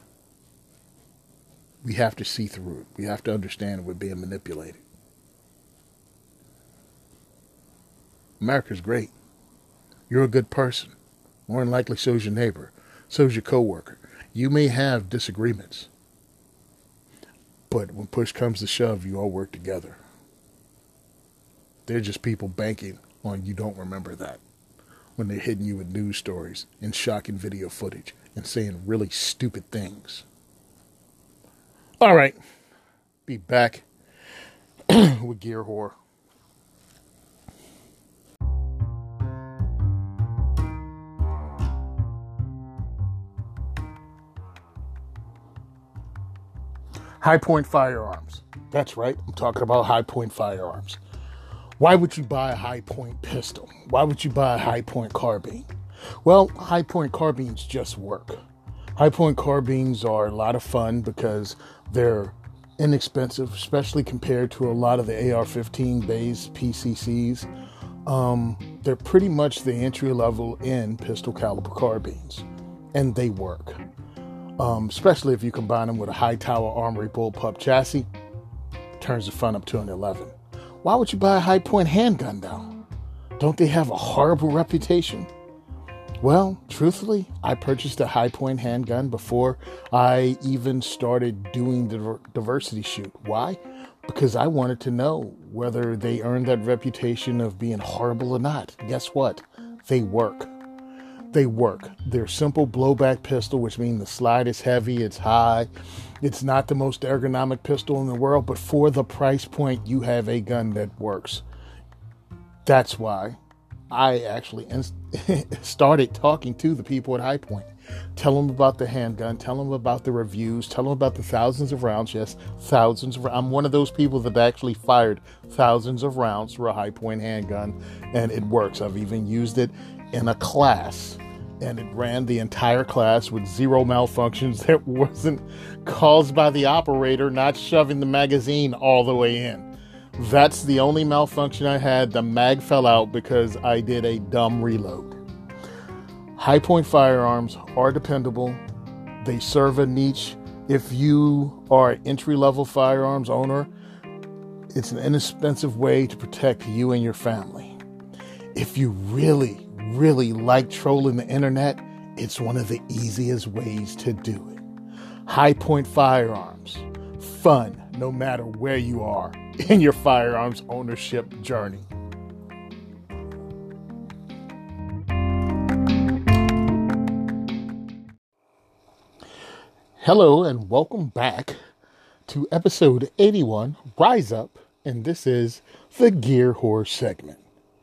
Speaker 1: We have to see through it. We have to understand we're being manipulated. America's great. You're a good person. More than likely, so's your neighbor. So's your coworker. You may have disagreements. But when push comes to shove, you all work together. They're just people banking on you don't remember that. When they're hitting you with news stories and shocking video footage and saying really stupid things. All right. Be back with Gear Whore. High Point Firearms. That's right. I'm talking about High Point Firearms. Why would you buy a High Point pistol? Why would you buy a High Point carbine? Well, High Point carbines just work. High Point carbines are a lot of fun because they're inexpensive, especially compared to a lot of the A R fifteen based P C Cs. Um, they're pretty much the entry level in pistol caliber carbines, and they work. Um, especially if you combine them with a high tower armory bullpup chassis, turns the fun up to an eleven. Why would you buy a High Point handgun now? Don't they have a horrible reputation? Well, truthfully, I purchased a High Point handgun before I even started doing the diversity shoot. Why? Because I wanted to know whether they earned that reputation of being horrible or not. Guess what? They work. They work. They're simple blowback pistol, which means the slide is heavy, it's high. It's not the most ergonomic pistol in the world, but for the price point, you have a gun that works. That's why I actually inst- started talking to the people at High Point. Tell them about the handgun. Tell them about the reviews. Tell them about the thousands of rounds. Yes, thousands of rounds. I'm one of those people that actually fired thousands of rounds for a High Point handgun, and it works. I've even used it in a class, and it ran the entire class with zero malfunctions that wasn't caused by the operator not shoving the magazine all the way in. That's the only malfunction I had. The mag fell out because I did a dumb reload. High Point firearms are dependable. They serve a niche. If you are an entry-level firearms owner, it's an inexpensive way to protect you and your family. If you really really like trolling the internet, it's one of the easiest ways to do it. High Point firearms. Fun no matter where you are. in your firearms ownership journey. Hello and welcome back to episode eighty-one, Rise Up, and this is the Gear Whore segment.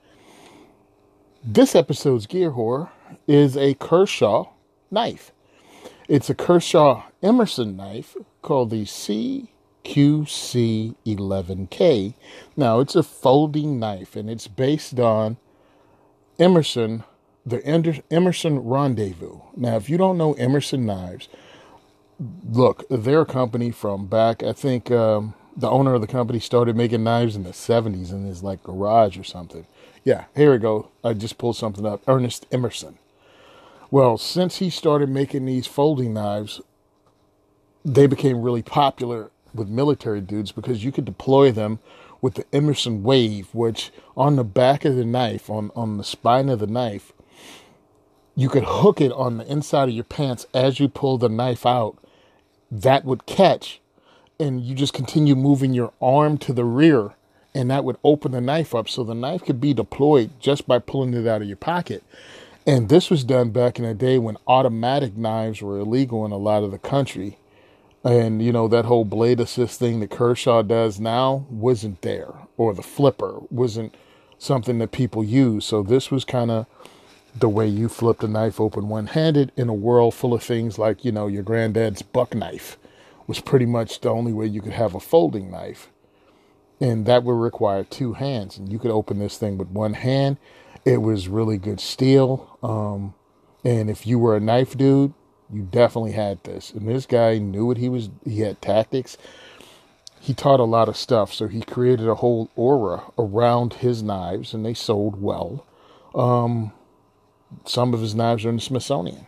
Speaker 1: This episode's Gear Whore is a Kershaw knife. It's a Kershaw Emerson knife called the C Q C eleven K. Now, it's a folding knife, and it's based on Emerson, the Emerson Rendezvous. Now, if you don't know Emerson knives, look, they're a company from back, I think um, the owner of the company started making knives in the seventies in his like garage or something. Yeah, here we go. I just pulled something up. Ernest Emerson. Well, since he started making these folding knives, they became really popular with military dudes because you could deploy them with the Emerson Wave, which on the back of the knife, on, on the spine of the knife, you could hook it on the inside of your pants as you pull the knife out. That would catch, and you just continue moving your arm to the rear, and that would open the knife up so the knife could be deployed just by pulling it out of your pocket. And this was done back in the day when automatic knives were illegal in a lot of the country. And, you know, that whole blade assist thing that Kershaw does now wasn't there, or the flipper wasn't something that people use. So this was kind of the way you flipped a knife open one-handed in a world full of things like, you know, your granddad's buck knife was pretty much the only way you could have a folding knife. And that would require two hands. And you could open this thing with one hand. It was really good steel. Um, and if you were a knife dude, you definitely had this. And this guy knew what he was. He had tactics. He taught a lot of stuff. So he created a whole aura around his knives, and they sold well. Um, some of his knives are in the Smithsonian.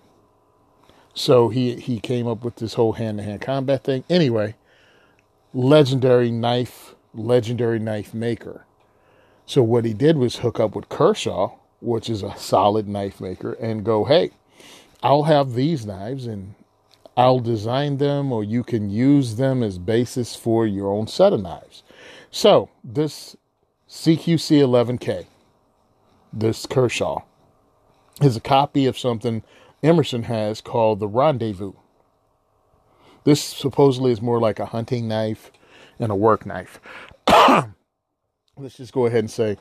Speaker 1: So he, he came up with this whole hand-to-hand combat thing. Anyway, legendary knife, legendary knife maker. So what he did was hook up with Kershaw, which is a solid knife maker, and go, hey, I'll have these knives and I'll design them, or you can use them as basis for your own set of knives. So this C Q C eleven K, this Kershaw, is a copy of something Emerson has called the Rendezvous. This supposedly is more like a hunting knife and a work knife. Let's just go ahead and say,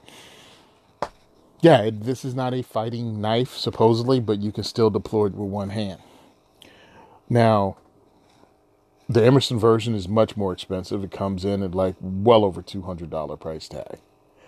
Speaker 1: yeah, this is not a fighting knife, supposedly, but you can still deploy it with one hand. Now, the Emerson version is much more expensive. It comes in at like well over two hundred dollars price tag.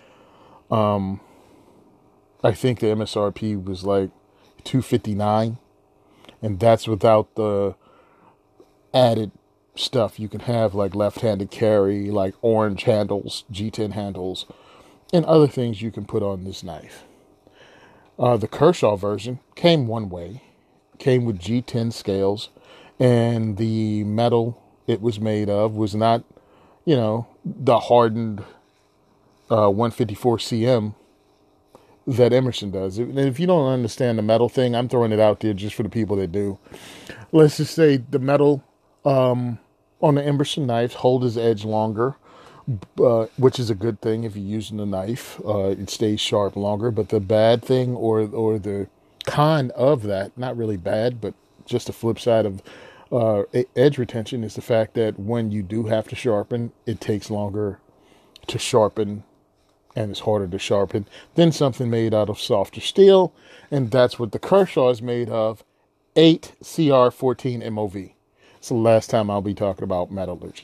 Speaker 1: Um, I think the M S R P was like two hundred fifty-nine dollars, and that's without the added stuff you can have, like left-handed carry, like orange handles, G ten handles, and other things you can put on this knife. Uh, the Kershaw version came one way, came with G ten scales, and the metal it was made of was not, you know, the hardened uh, one fifty-four C M that Emerson does. And if you don't understand the metal thing, I'm throwing it out there just for the people that do. Let's just say the metal um, on the Emerson knives hold its edge longer, uh, which is a good thing if you're using a knife. Uh, it stays sharp longer. But the bad thing, or or the con of that, not really bad, but just the flip side of uh, edge retention, is the fact that when you do have to sharpen, it takes longer to sharpen, and it's harder to sharpen than something made out of softer steel. And that's what the Kershaw is made of, eight C R fourteen M O V. It's the last time I'll be talking about metallurgy.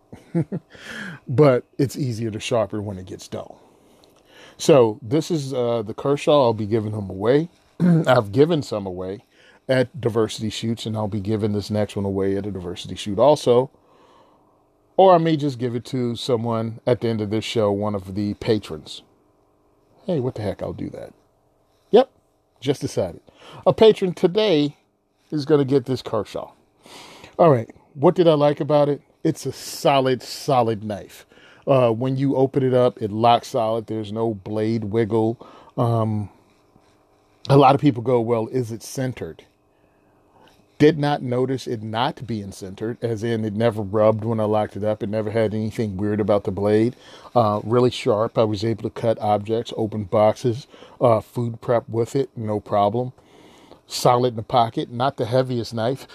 Speaker 1: But it's easier to sharpen when it gets dull. So this is uh, the Kershaw. I'll be giving them away. I've given some away at diversity shoots, and I'll be giving this next one away at a diversity shoot also. Or I may just give it to someone at the end of this show, one of the patrons. Hey, what the heck, I'll do that. Yep, just decided. A patron today is going to get this Kershaw. All right, what did I like about it? It's a solid, solid knife. Uh, when you open it up, it locks solid. There's no blade wiggle. Um, a lot of people go, well, is it centered? Did not notice it not being centered, as in it never rubbed when I locked it up. It never had anything weird about the blade. Uh, really sharp. I was able to cut objects, open boxes, uh, food prep with it, no problem. Solid in the pocket, not the heaviest knife.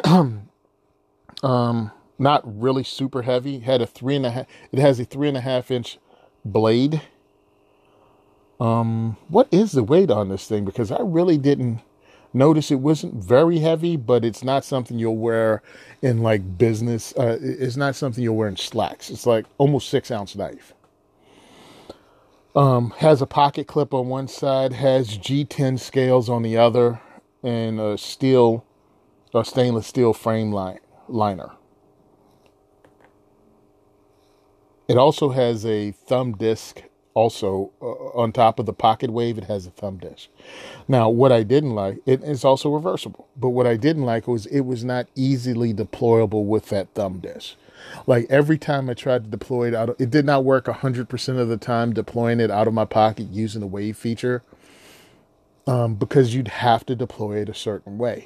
Speaker 1: um, not really super heavy. Had a three and a half. It has a three and a half inch blade. Um, what is the weight on this thing? Because I really didn't notice. It wasn't very heavy, but it's not something you'll wear in like business. Uh, it's not something you'll wear in slacks. It's like almost six ounce knife. Um, has a pocket clip on one side, has G ten scales on the other, and a steel, a stainless steel frame line, liner. It also has a thumb disc. Also, uh, on top of the pocket wave, it has a thumb disc. Now, what I didn't like, it is also reversible, but what I didn't like was it was not easily deployable with that thumb disc. Like every time I tried to deploy it out, of, it did not work one hundred percent of the time deploying it out of my pocket using the wave feature, um, because you'd have to deploy it a certain way.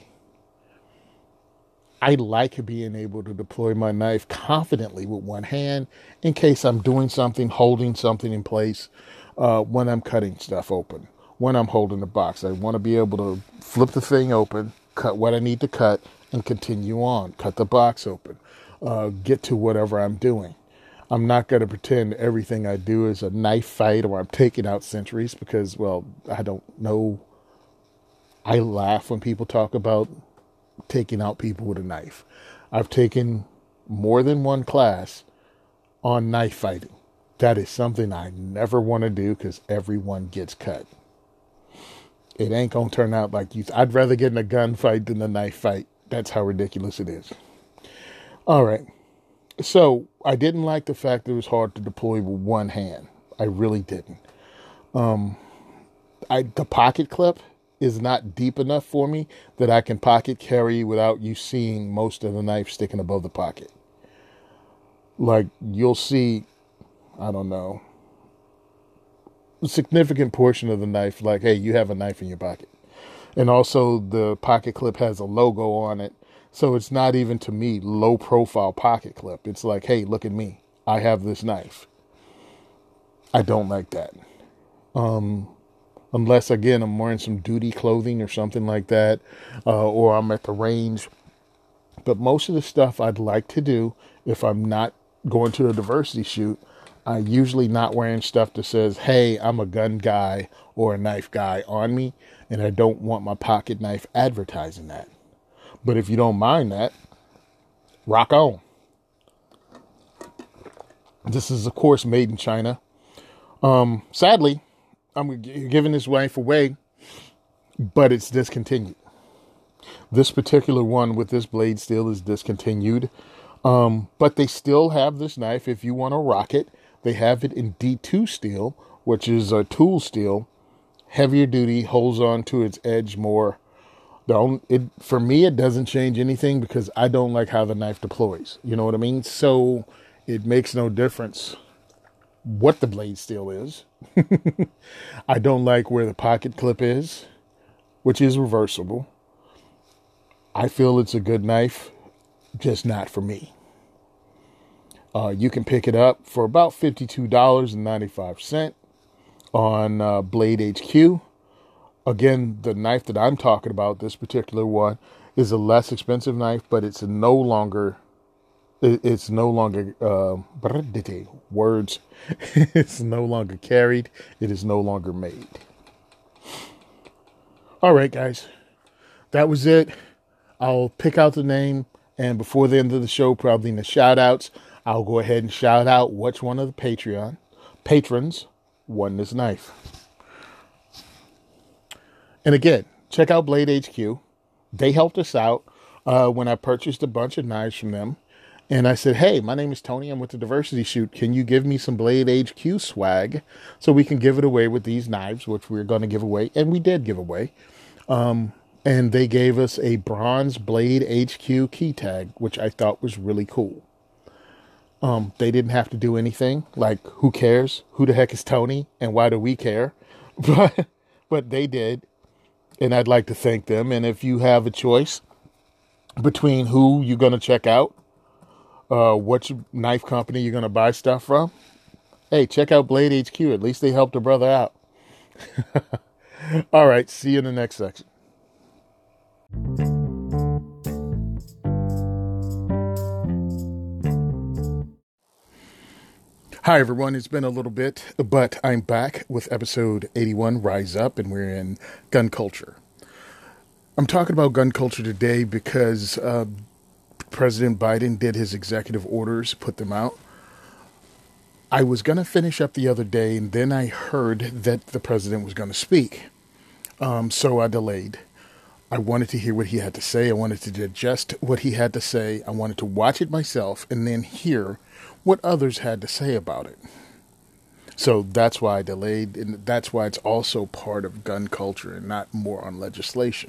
Speaker 1: I like being able to deploy my knife confidently with one hand in case I'm doing something, holding something in place, uh, when I'm cutting stuff open, when I'm holding the box. I want to be able to flip the thing open, cut what I need to cut, and continue on. Cut the box open, uh, get to whatever I'm doing. I'm not going to pretend everything I do is a knife fight or I'm taking out centuries because, well, I don't know. I laugh when people talk about taking out people with a knife. I've taken more than one class on knife fighting. That is something I never want to do because everyone gets cut. It ain't going to turn out like you. Th- I'd rather get in a gunfight than a knife fight. That's how ridiculous it is. All right. So I didn't like the fact that it was hard to deploy with one hand. I really didn't. Um, I the pocket clip is not deep enough for me that I can pocket carry without you seeing most of the knife sticking above the pocket. Like you'll see, I don't know, a significant portion of the knife, like, hey, you have a knife in your pocket. And also the pocket clip has a logo on it. So it's not even, to me, low profile pocket clip. It's like, hey, look at me. I have this knife. I don't like that. Um, Unless, again, I'm wearing some duty clothing or something like that, uh, or I'm at the range. But most of the stuff I'd like to do, if I'm not going to a diversity shoot, I'm usually not wearing stuff that says, hey, I'm a gun guy or a knife guy on me, and I don't want my pocket knife advertising that. But if you don't mind that, rock on. This is, of course, made in China. Um, sadly, I'm giving this knife away, but it's discontinued. This particular one with this blade steel is discontinued. Um, but they still have this knife if you want to rock it. They have it in D two steel, which is a tool steel, heavier duty, holds on to its edge more. The only, it, for me, it doesn't change anything because I don't like how the knife deploys. You know what I mean? So it makes no difference what the blade steel is. I don't like where the pocket clip is, which is reversible. I feel it's a good knife, just not for me. Uh, you can pick it up for about fifty-two dollars and ninety-five cents on uh, Blade H Q. Again, the knife that I'm talking about, this particular one, is a less expensive knife, but it's no longer, it's no longer, uh, words, it's no longer carried. It is no longer made. All right, guys, that was it. I'll pick out the name, and before the end of the show, probably in the shout outs, I'll go ahead and shout out which one of the Patreon patrons won this knife. And again, check out Blade H Q. They helped us out uh, when I purchased a bunch of knives from them. And I said, hey, my name is Tony. I'm with the Diversity Shoot. Can you give me some Blade H Q swag so we can give it away with these knives, which we're going to give away. And we did give away. Um, and they gave us a bronze Blade H Q key tag, which I thought was really cool. Um, they didn't have to do anything. Like, who cares? Who the heck is Tony? And why do we care? But, but they did. And I'd like to thank them. And if you have a choice, between who you're going to check out, uh, which knife company you're going to buy stuff from. Hey, check out Blade H Q. At least they helped a brother out. All right, see you in the next section. Hi, everyone. It's been a little bit, but I'm back with episode eighty-one, Rise Up, and we're in gun culture. I'm talking about gun culture today because uh, President Biden did his executive orders, put them out. I was going to finish up the other day, and then I heard that the president was going to speak. Um, so I delayed. I wanted to hear what he had to say. I wanted to digest what he had to say. I wanted to watch it myself and then hear what others had to say about it. So that's why I delayed, and that's why it's also part of gun culture and not more on legislation.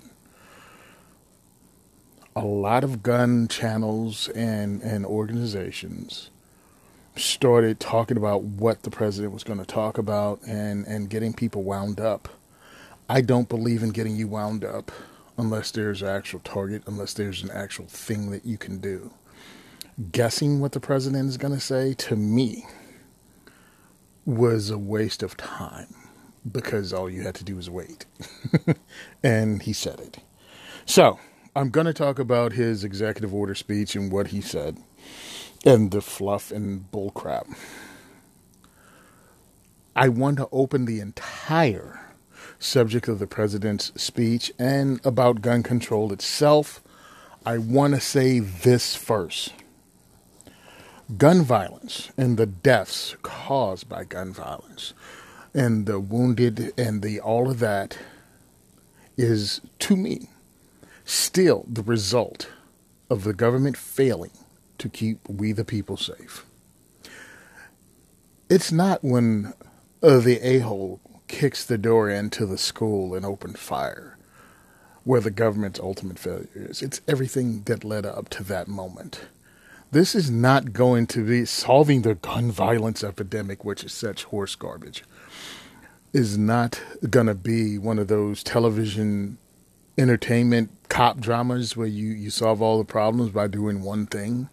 Speaker 1: A lot of gun channels and, and organizations started talking about what the president was going to talk about and, and getting people wound up. I don't believe in getting you wound up unless there's an actual target, unless there's an actual thing that you can do. Guessing what the president is going to say, to me, was a waste of time because all you had to do was wait. And he said it. So I'm going to talk about his executive order speech and what he said and the fluff and bullcrap. I want to open the entire subject of the president's speech and about gun control itself. I want to say this first. Gun violence and the deaths caused by gun violence and the wounded and the all of that is, to me, still the result of the government failing to keep we the people safe. It's not when uh, the a-hole kicks the door into the school and opened fire where the government's ultimate failure is. It's everything that led up to that moment. This is not going to be solving the gun violence epidemic, which is such horse garbage, is not going to be one of those television entertainment cop dramas where you, you solve all the problems by doing one thing.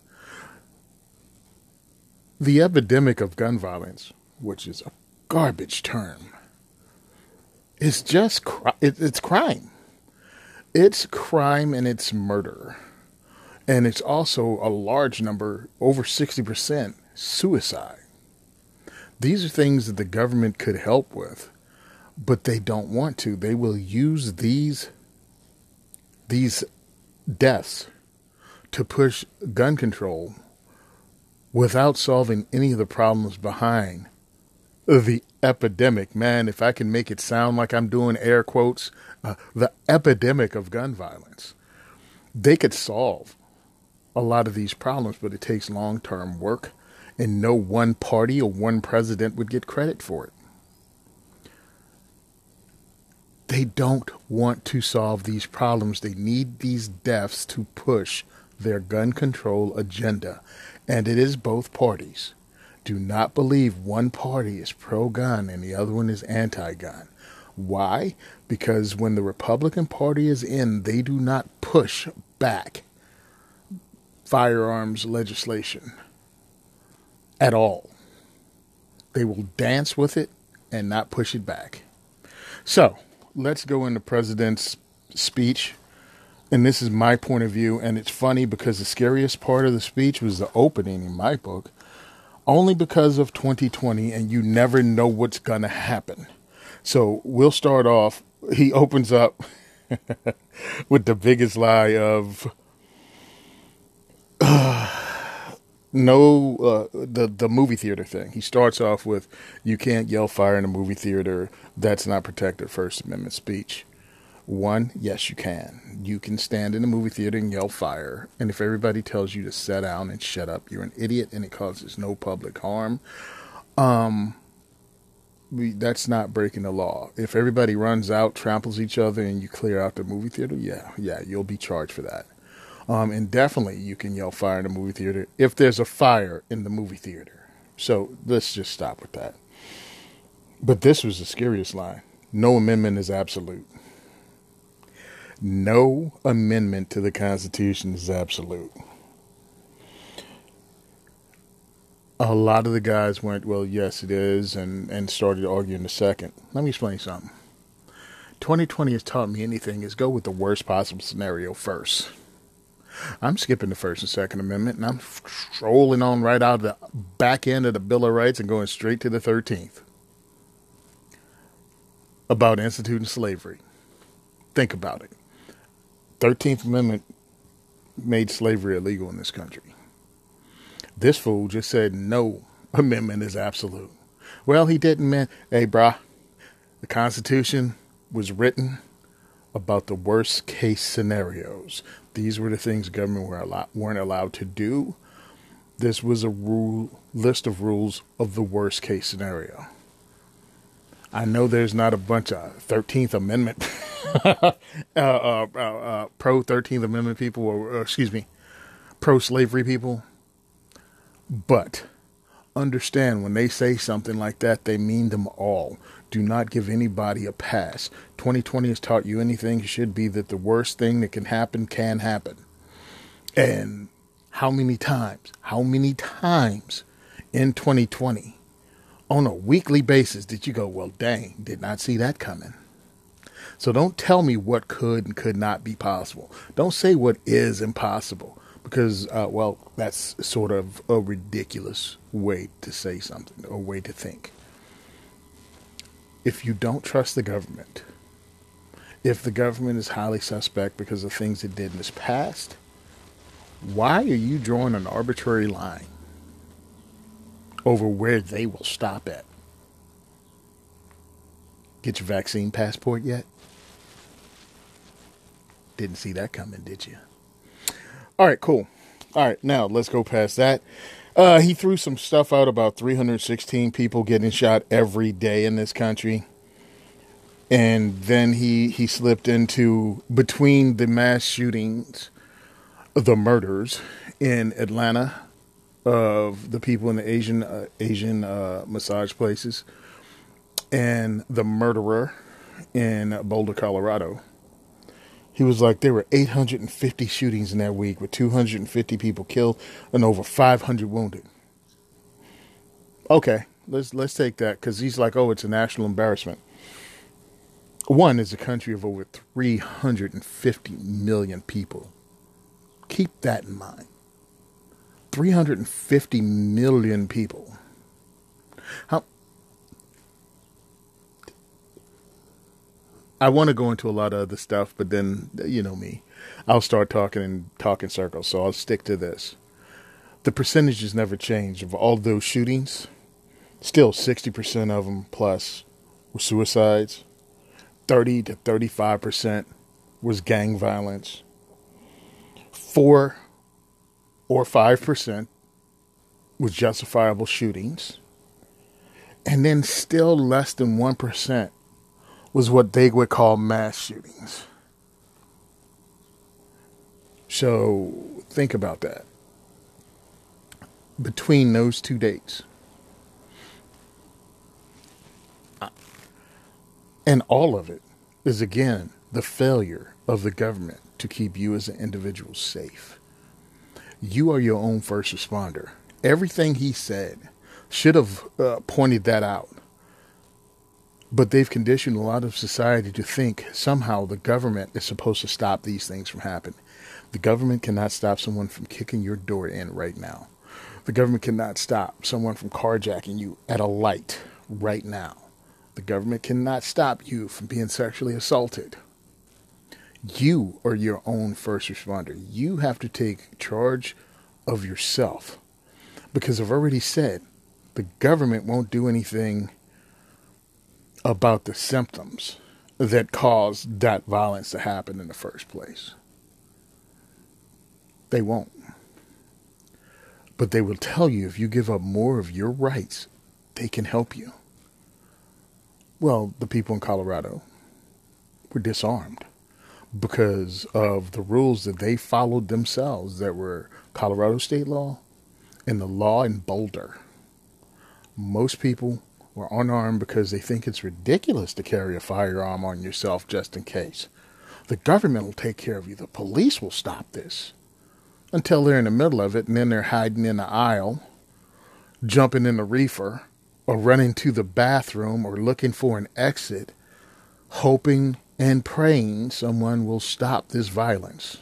Speaker 1: The epidemic of gun violence, which is a garbage term, is just cri- it, it's crime. It's crime and it's murder. And it's also a large number, over sixty percent, suicide. These are things that the government could help with, but they don't want to. They will use these, these deaths to push gun control without solving any of the problems behind the epidemic. Man, if I can make it sound like I'm doing air quotes, uh, the epidemic of gun violence. They could solve a lot of these problems, but it takes long-term work, and no one party or one president would get credit for it. They don't want to solve these problems. They need these deaths to push their gun control agenda, and it is both parties. Do not believe one party is pro-gun and the other one is anti-gun. Why? Because when the Republican Party is in, they do not push back firearms legislation at all. They will dance with it and not push it back. So let's go into President's speech. And this is my point of view. And it's funny because the scariest part of the speech was the opening in my book, only because of twenty twenty, and you never know what's going to happen. So we'll start off. He opens up with the biggest lie of uh, no, uh, the, the movie theater thing. He starts off with, you can't yell fire in a movie theater. That's not protected First Amendment speech. One, yes, you can. You can stand in a movie theater and yell fire. And if everybody tells you to sit down and shut up, you're an idiot and it causes no public harm. Um, we, that's not breaking the law. If everybody runs out, tramples each other, and you clear out the movie theater, yeah, yeah, you'll be charged for that. Um, and definitely you can yell fire in a movie theater if there's a fire in the movie theater. So let's just stop with that. But this was the scariest line. No amendment is absolute. No amendment to the Constitution is absolute. A lot of the guys went, well, yes, it is, and, and started arguing the second. Let me explain something. twenty twenty has taught me anything is go with the worst possible scenario first. I'm skipping the First and Second Amendment, and I'm strolling on right out of the back end of the Bill of Rights and going straight to the thirteenth. About instituting slavery. Think about it. thirteenth Amendment made slavery illegal in this country. This fool just said no amendment is absolute. Well, he didn't mean, hey, brah, the Constitution was written about the worst case scenarios. These were the things government were allowed, weren't allowed to do. This was a rule list of rules of the worst case scenario. I know there's not a bunch of thirteenth Amendment, uh, uh, uh, uh, pro thirteenth Amendment people, or uh, excuse me, pro slavery people. But understand when they say something like that, they mean them all. Do not give anybody a pass. twenty twenty has taught you anything, it should be that the worst thing that can happen can happen. And how many times, how many times in twenty twenty on a weekly basis did you go, well, dang, did not see that coming. So don't tell me what could and could not be possible. Don't say what is impossible because, uh, well, that's sort of a ridiculous way to say something or way to think. If you don't trust the government, if the government is highly suspect because of things it did in its past, why are you drawing an arbitrary line over where they will stop at? Get your vaccine passport yet? Didn't see that coming, did you? All right, cool. All right, now let's go past that. Uh, he threw some stuff out about three hundred sixteen people getting shot every day in this country. And then he, he slipped into between the mass shootings, the murders in Atlanta of the people in the Asian uh, Asian uh, massage places and the murderer in Boulder, Colorado. He was like, there were eight hundred fifty shootings in that week with two hundred fifty people killed and over five hundred wounded. Okay, let's let's take that because he's like, oh, it's a national embarrassment. One is a country of over three hundred fifty million people. Keep that in mind. three hundred fifty million people. How? I want to go into a lot of other stuff, but then, you know me, I'll start talking and talk in circles, so I'll stick to this. The percentages never change of all those shootings. Still, sixty percent of them plus were suicides. thirty to thirty-five percent was gang violence. four or five percent was justifiable shootings. And then still less than one percent was what they would call mass shootings. So think about that. Between those two dates. And all of it is, again, the failure of the government to keep you as an individual safe. You are your own first responder. Everything he said should have uh, pointed that out. But they've conditioned a lot of society to think somehow the government is supposed to stop these things from happening. The government cannot stop someone from kicking your door in right now. The government cannot stop someone from carjacking you at a light right now. The government cannot stop you from being sexually assaulted. You are your own first responder. You have to take charge of yourself. Because I've already said, the government won't do anything about the symptoms that caused that violence to happen in the first place. They won't. But they will tell you if you give up more of your rights, they can help you. Well, the people in Colorado were disarmed because of the rules that they followed themselves that were Colorado state law and the law in Boulder. Most people were unarmed because they think it's ridiculous to carry a firearm on yourself just in case. The government will take care of you. The police will stop this. Until they're in the middle of it, and then they're hiding in the aisle, jumping in the reefer, or running to the bathroom, or looking for an exit, hoping and praying someone will stop this violence.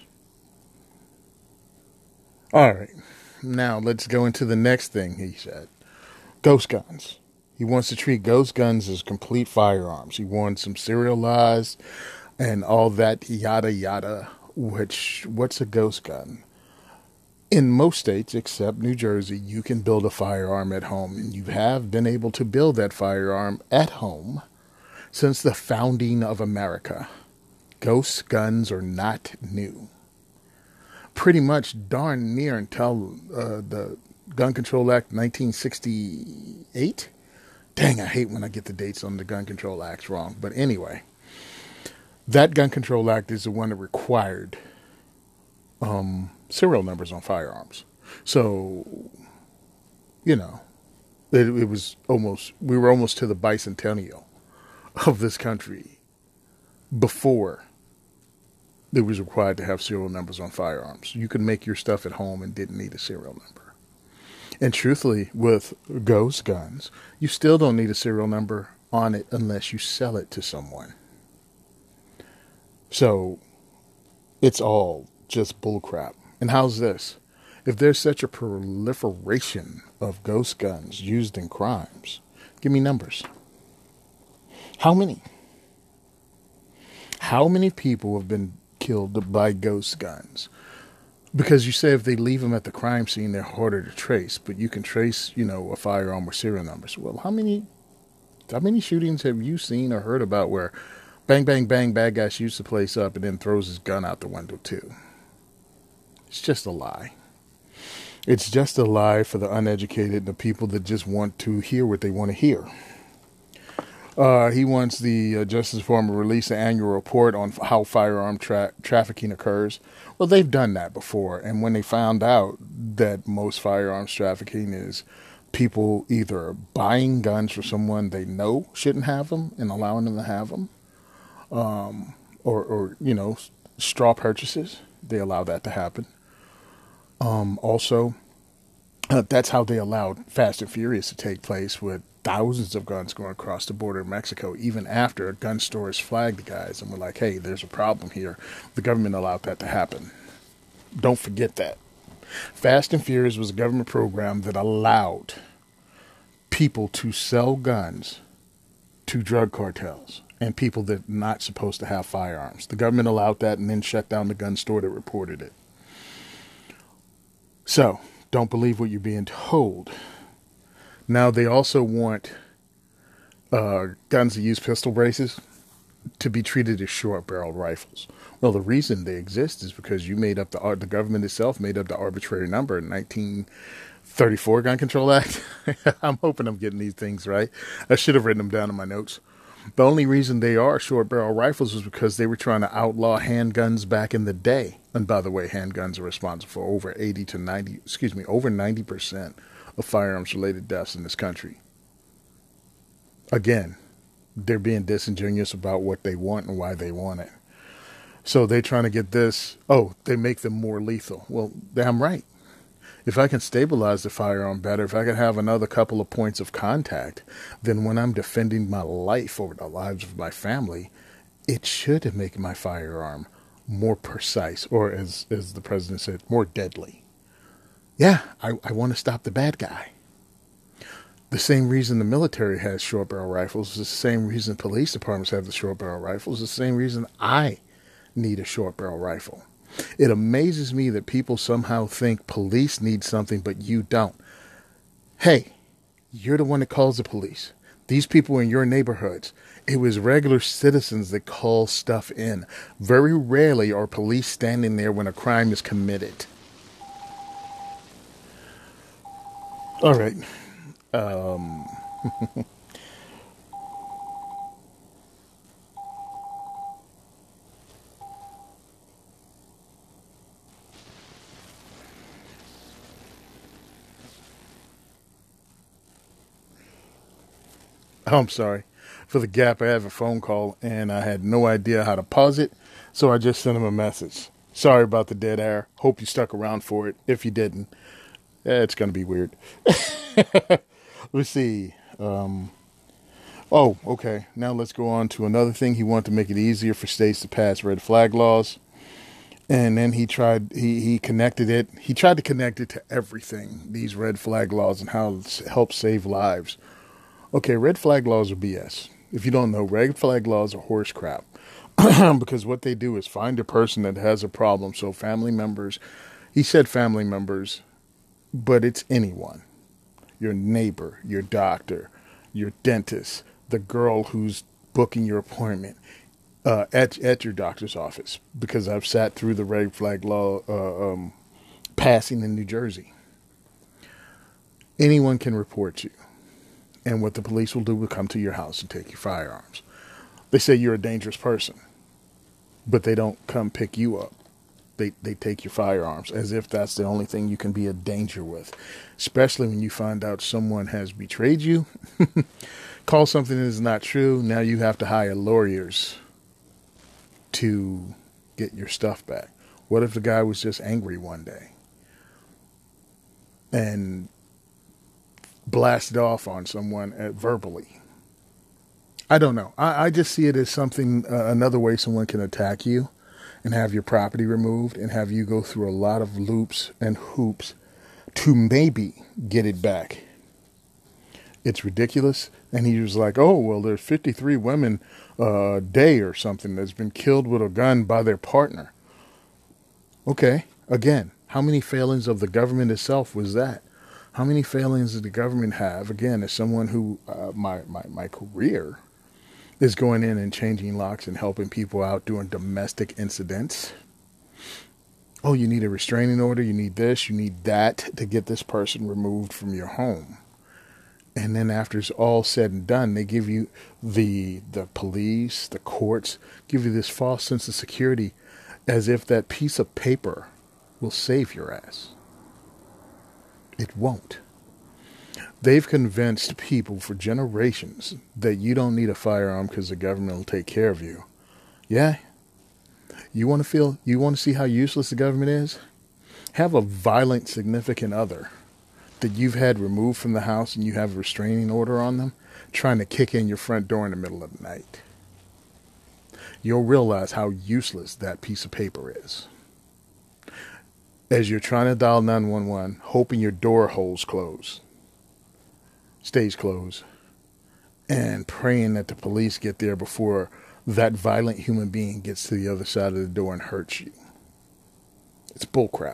Speaker 1: All right, now let's go into the next thing he said. Ghost guns. He wants to treat ghost guns as complete firearms. He wants them serialized and all that yada yada, which, what's a ghost gun? In most states, except New Jersey, you can build a firearm at home, and you have been able to build that firearm at home since the founding of America. Ghost guns are not new. Pretty much darn near until uh, the Gun Control Act nineteen sixty-eight. Dang, I hate when I get the dates on the Gun Control Acts wrong. But anyway, that Gun Control Act is the one that required um, serial numbers on firearms. So, you know, it, it was almost, we were almost to the bicentennial of this country before it was required to have serial numbers on firearms. You could make your stuff at home and didn't need a serial number. And truthfully, with ghost guns, you still don't need a serial number on it unless you sell it to someone. So it's all just bullcrap. And how's this? If there's such a proliferation of ghost guns used in crimes, give me numbers. How many? How many people have been killed by ghost guns? Because you say if they leave them at the crime scene, they're harder to trace. But you can trace, you know, a firearm with serial numbers. Well, how many, how many shootings have you seen or heard about where bang, bang, bang, bad guy shoots the place up and then throws his gun out the window too? It's just a lie. It's just a lie for the uneducated and the people that just want to hear what they want to hear. Uh, he wants the uh, Justice Department to release an annual report on how firearm tra- trafficking occurs. Well, they've done that before. And when they found out that most firearms trafficking is people either buying guns for someone they know shouldn't have them and allowing them to have them, um, or, or, you know, straw purchases, they allow that to happen. Um, also, uh, that's how they allowed Fast and Furious to take place, with thousands of guns going across the border of Mexico, even after gun stores flagged the guys and were like, hey, there's a problem here. The government allowed that to happen. Don't forget that. Fast and Furious was a government program that allowed people to sell guns to drug cartels and people that are not supposed to have firearms. The government allowed that and then shut down the gun store that reported it. So, don't believe what you're being told. Now, they also want uh, guns that use pistol braces to be treated as short-barreled rifles. Well, the reason they exist is because you made up the the government itself made up the arbitrary number in nineteen thirty-four Gun Control Act. I'm hoping I'm getting these things right. I should have written them down in my notes. The only reason they are short-barrel rifles is because they were trying to outlaw handguns back in the day. And by the way, handguns are responsible for over eighty to ninety, excuse me, over ninety percent of firearms-related deaths in this country. Again, they're being disingenuous about what they want and why they want it. So they're trying to get this, oh, they make them more lethal. Well, damn right. If I can stabilize the firearm better, if I can have another couple of points of contact, then when I'm defending my life over the lives of my family, it should make my firearm more precise, or as, as the president said, more deadly. Yeah, I, I want to stop the bad guy. The same reason the military has short barrel rifles is the same reason police departments have the short barrel rifles. It's the same reason I need a short barrel rifle. It amazes me that people somehow think police need something, but you don't. Hey, you're the one that calls the police. These people in your neighborhoods, it was regular citizens that call stuff in. Very rarely are police standing there when a crime is committed. All right. Um, I'm sorry. for the gap I have a phone call, and I had no idea how to pause it, so I just sent him a message. Sorry about the dead air. Hope you stuck around for it. If you didn't, eh, it's going to be weird. Let's see. Um, oh, okay. Now let's go on to another thing. He wanted to make it easier for states to pass red flag laws. And then he tried, he, he connected it. He tried to connect it to everything, these red flag laws and how it helps save lives. Okay, red flag laws are B S. If you don't know, red flag laws are horse crap. Because what they do is find a person that has a problem. So family members, he said family members, but it's anyone. Your neighbor, your doctor, your dentist, the girl who's booking your appointment uh, at at your doctor's office. Because I've sat through the red flag law uh, um, passing in New Jersey. Anyone can report you. And what the police will do will come to your house and take your firearms. They say you're a dangerous person, but they don't come pick you up. They they take your firearms as if that's the only thing you can be a danger with, especially when you find out someone has betrayed you, call something that is not true. Now you have to hire lawyers to get your stuff back. What if the guy was just angry one day and blasted off on someone uh, verbally? I don't know. I, I just see it as something, uh, another way someone can attack you and have your property removed and have you go through a lot of loops and hoops to maybe get it back. It's ridiculous. And he was like, oh, well, there's fifty-three women uh, a day or something that's been killed with a gun by their partner. Okay. Again, how many failings of the government itself was that? How many failings did the government have? Again, as someone who, uh, my, my, my career is going in and changing locks and helping people out doing domestic incidents. Oh, you need a restraining order. You need this. You need that to get this person removed from your home. And then after it's all said and done, they give you the the police, the courts, give you this false sense of security as if that piece of paper will save your ass. It won't. They've convinced people for generations that you don't need a firearm because the government will take care of you. Yeah? You want to feel, you want to see how useless the government is? Have a violent significant other that you've had removed from the house and you have a restraining order on them, trying to kick in your front door in the middle of the night. You'll realize how useless that piece of paper is. As you're trying to dial nine one one, hoping your door holds closed, stays closed, and praying that the police get there before that violent human being gets to the other side of the door and hurts you. It's bullcrap.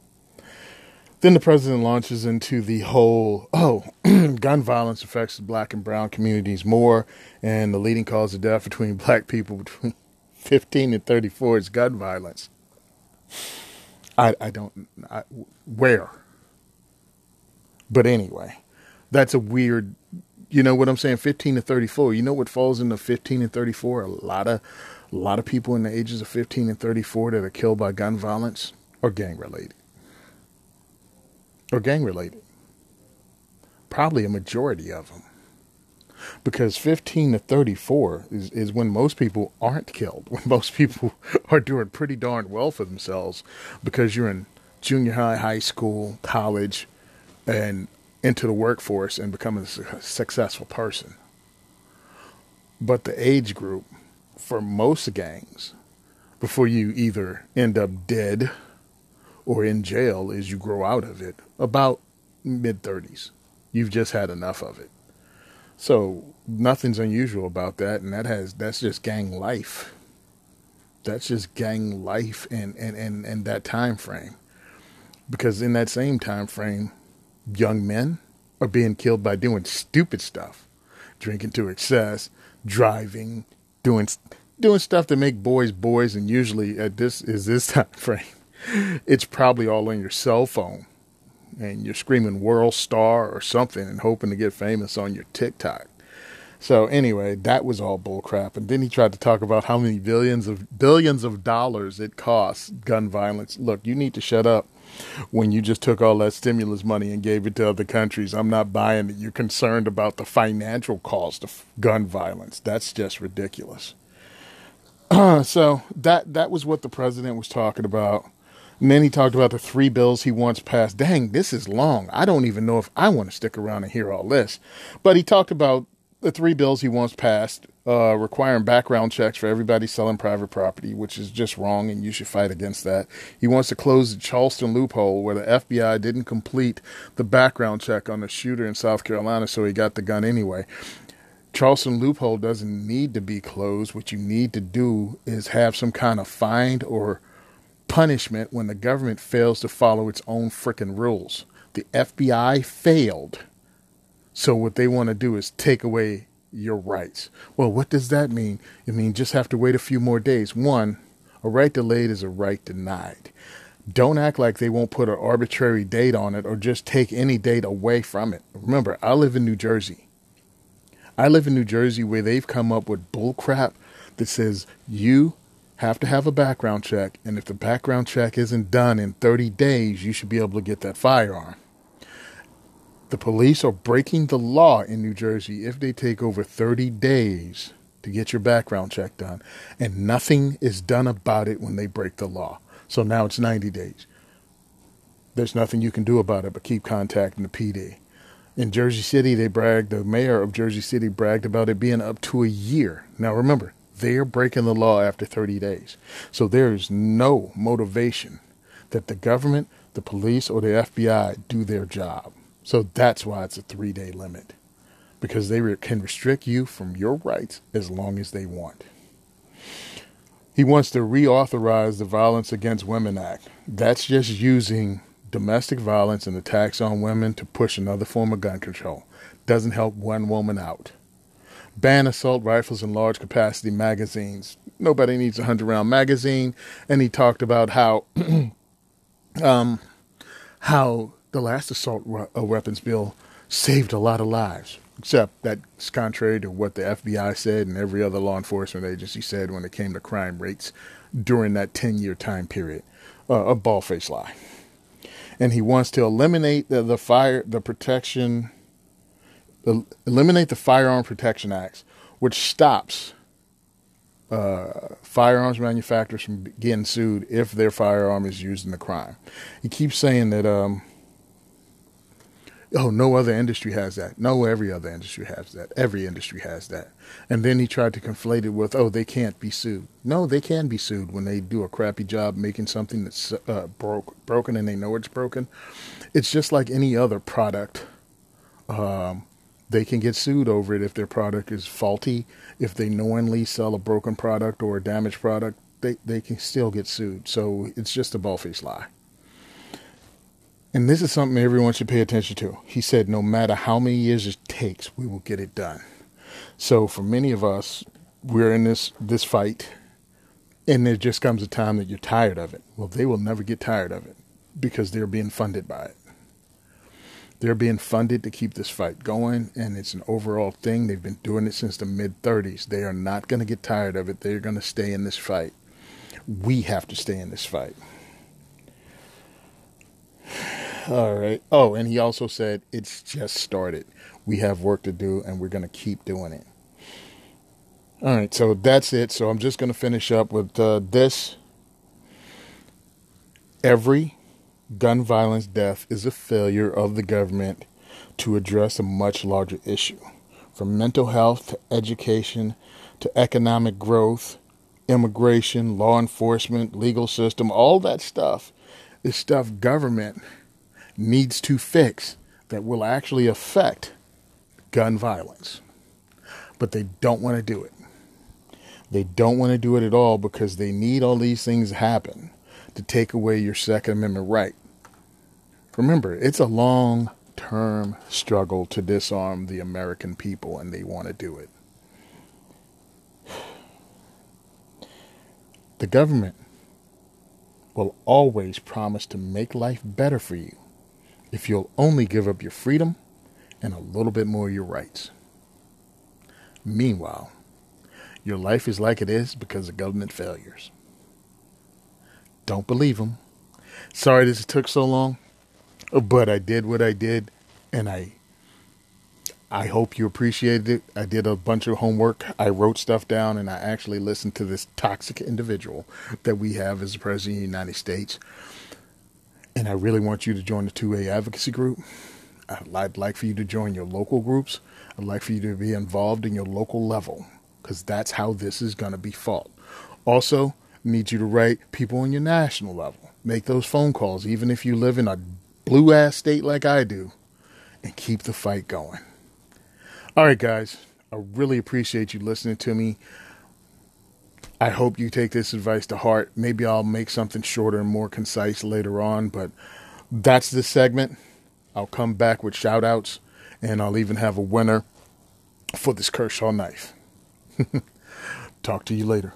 Speaker 1: Then the president launches into the whole, oh, gun violence affects the black and brown communities more, and the leading cause of death between black people between fifteen and thirty-four is gun violence. I, I don't, I, where? But anyway, that's a weird, you know what I'm saying, fifteen to thirty-four. You know what falls into fifteen and thirty-four? A lot of, a lot of people in the ages of fifteen and thirty-four that are killed by gun violence are gang related. Or gang related. Probably a majority of them. Because fifteen to thirty-four is, is when most people aren't killed. When most people are doing pretty darn well for themselves. Because you're in junior high, high school, college, and into the workforce and becoming a successful person. But the age group for most gangs, before you either end up dead or in jail, is you grow out of it about mid-thirties. You've just had enough of it. So nothing's unusual about that, and that has that's just gang life. That's just gang life and and, and, and that time frame. Because in that same time frame, young men are being killed by doing stupid stuff. Drinking to excess, driving, doing doing stuff to make boys boys, and usually at this is this time frame. It's probably all on your cell phone and you're screaming World Star or something and hoping to get famous on your TikTok. So anyway, that was all bullcrap. And then he tried to talk about how many billions of billions of dollars it costs gun violence. Look, you need to shut up when you just took all that stimulus money and gave it to other countries. I'm not buying that you're concerned about the financial cost of gun violence. That's just ridiculous. Uh, so that that was what the president was talking about. And then he talked about the three bills he wants passed. Dang, this is long. I don't even know if I want to stick around and hear all this. But he talked about the three bills he wants passed, uh, requiring background checks for everybody selling private property, which is just wrong, and you should fight against that. He wants to close the Charleston loophole where the F B I didn't complete the background check on the shooter in South Carolina, so he got the gun anyway. Charleston loophole doesn't need to be closed. What you need to do is have some kind of fine or punishment when the government fails to follow its own frickin' rules. The F B I failed. So what they want to do is take away your rights. Well, what does that mean? It means just have to wait a few more days. One, a right delayed is a right denied. Don't act like they won't put an arbitrary date on it or just take any date away from it. Remember, I live in New Jersey. I live in New Jersey where they've come up with bull crap that says you have to have a background check, and if the background check isn't done in thirty days, you should be able to get that firearm. The police are breaking the law in New Jersey if they take over thirty days to get your background check done, and nothing is done about it when they break the law. So now it's ninety days. There's nothing you can do about it but keep contacting the P D. In Jersey City, they bragged, the mayor of Jersey City bragged about it being up to a year. Now remember, they're breaking the law after thirty days. So there is no motivation that the government, the police, or the F B I do their job. So that's why it's a three-day limit, because they re- can restrict you from your rights as long as they want. He wants to reauthorize the Violence Against Women Act. That's just using domestic violence and attacks on women to push another form of gun control. Doesn't help one woman out. Ban assault rifles and large capacity magazines. Nobody needs a hundred round magazine. And he talked about how, um, how the last assault weapons bill saved a lot of lives, except that's contrary to what the F B I said and every other law enforcement agency said when it came to crime rates during that ten-year time period. Uh, a bald-faced lie. And he wants to eliminate the, the fire, the protection, the, eliminate the Firearm Protection Acts, which stops uh, firearms manufacturers from getting sued if their firearm is used in the crime. He keeps saying that, um, oh, no other industry has that. No, every other industry has that. Every industry has that. And then he tried to conflate it with, oh, they can't be sued. No, they can be sued when they do a crappy job making something that's uh, broke, broken and they know it's broken. It's just like any other product. Um, they can get sued over it if their product is faulty. If they knowingly sell a broken product or a damaged product, they, they can still get sued. So it's just a bald-faced lie. And this is something everyone should pay attention to. He said, no matter how many years it takes, we will get it done. So for many of us, we're in this, this fight, and there just comes a time that you're tired of it. Well, they will never get tired of it because they're being funded by it. They're being funded to keep this fight going, and it's an overall thing. They've been doing it since the mid thirties. They are not going to get tired of it. They're going to stay in this fight. We have to stay in this fight. All right. Oh, and he also said it's just started. We have work to do, and we're going to keep doing it. All right. So that's it. So I'm just going to finish up with uh, this. Every gun violence death is a failure of the government to address a much larger issue. From mental health to education to economic growth, immigration, law enforcement, legal system, all that stuff is stuff government needs to fix that will actually affect gun violence. But they don't want to do it. They don't want to do it at all because they need all these things to happen to take away your Second Amendment right. Remember, it's a long-term struggle to disarm the American people, and they want to do it. The government will always promise to make life better for you if you'll only give up your freedom and a little bit more of your rights. Meanwhile, your life is like it is because of government failures. Don't believe them. Sorry this took so long, but I did what I did, and I I hope you appreciated it. I did a bunch of homework. I wrote stuff down, and I actually listened to this toxic individual that we have as the President of the United States. And I really want you to join the two A advocacy group. I'd like for you to join your local groups. I'd like for you to be involved in your local level, because that's how this is going to be fought. Also, I need you to write people on your national level. Make those phone calls, even if you live in a blue-ass state like I do, and keep the fight going. All right, guys, I really appreciate you listening to me. I hope you take this advice to heart. Maybe I'll make something shorter and more concise later on, but that's this segment. I'll come back with shout outs, and I'll even have a winner for this Kershaw knife. Talk to you later.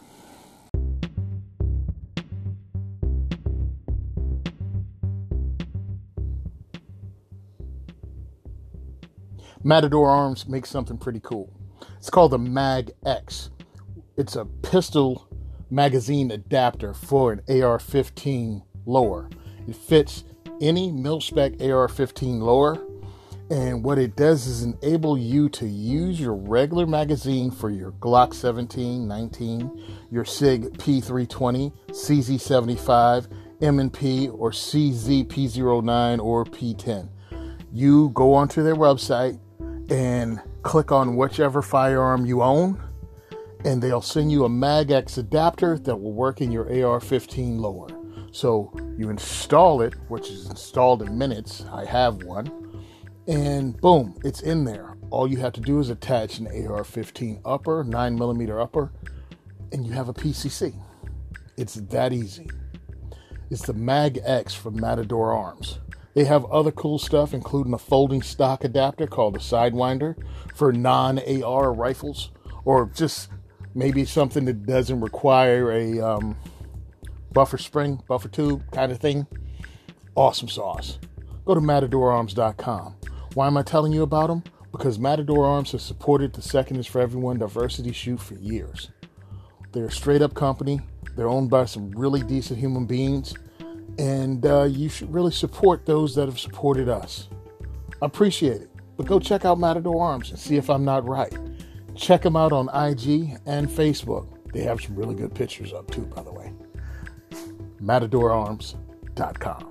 Speaker 1: Matador Arms makes something pretty cool. It's called the Mag X. It's a pistol magazine adapter for an A R fifteen lower. It fits any mil-spec A R fifteen lower, and what it does is enable you to use your regular magazine for your Glock seventeen, nineteen, your SIG P three twenty, C Z seventy-five, M and P, or C Z P zero nine or P ten. You go onto their website and click on whichever firearm you own, and they'll send you a Mag X adapter that will work in your A R fifteen lower. So you install it, which is installed in minutes. I have one. And boom, it's in there. All you have to do is attach an A R fifteen upper, nine millimeter upper, and you have a P C C. It's that easy. It's the Mag X from Matador Arms. They have other cool stuff, including a folding stock adapter called a Sidewinder for non-A R rifles, or just maybe something that doesn't require a um, buffer spring, buffer tube kind of thing. Awesome sauce. Go to matador arms dot com. Why am I telling you about them? Because Matador Arms has supported the Second is for Everyone diversity shoot for years. They're a straight up company. They're owned by some really decent human beings. And uh, you should really support those that have supported us. I appreciate it. But go check out Matador Arms and see if I'm not right. Check them out on I G and Facebook. They have some really good pictures up too, by the way. matador arms dot com.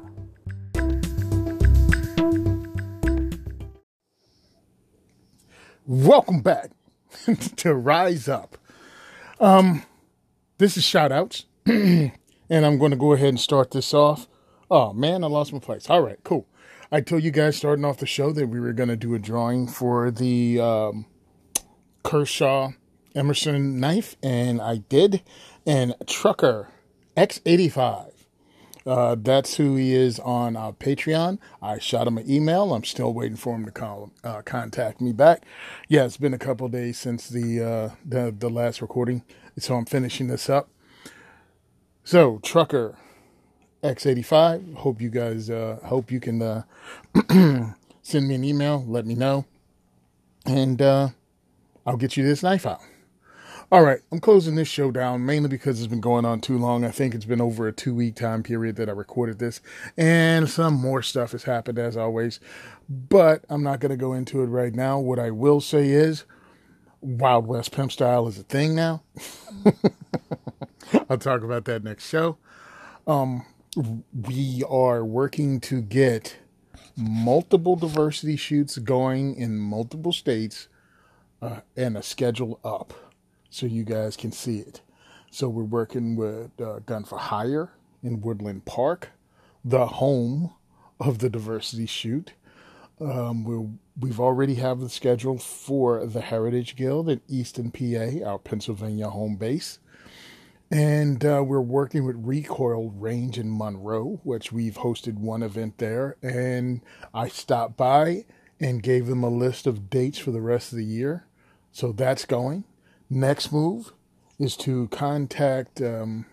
Speaker 1: Welcome back to Rise Up. Um, this is shout outs. And I'm going to go ahead and start this off. Oh, man, I lost my place. All right, cool. I told you guys starting off the show that we were going to do a drawing for the um, Kershaw Emerson knife, and I did. And Trucker X eighty-five, uh, that's who he is on uh, Patreon. I shot him an email. I'm still waiting for him to call, uh, contact me back. Yeah, it's been a couple of days since the, uh, the the last recording, so I'm finishing this up. So, Trucker X eighty-five, hope you guys, uh, hope you can uh, send me an email, let me know, and uh, I'll get you this knife out. All right, I'm closing this show down, mainly because it's been going on too long. I think it's been over a two-week time period that I recorded this, and some more stuff has happened, as always, but I'm not going to go into it right now. What I will say is, Wild West Pimp Style is a thing now. I'll talk about that next show. Um, we are working to get multiple diversity shoots going in multiple states uh, and a schedule up so you guys can see it. So we're working with uh, Gun for Hire in Woodland Park, the home of the diversity shoot. Um, we'll, we've already have the schedule for the Heritage Guild in Easton, P A, our Pennsylvania home base. And uh, we're working with Recoil Range in Monroe, which we've hosted one event there. And I stopped by and gave them a list of dates for the rest of the year. So that's going. Next move is to contact um,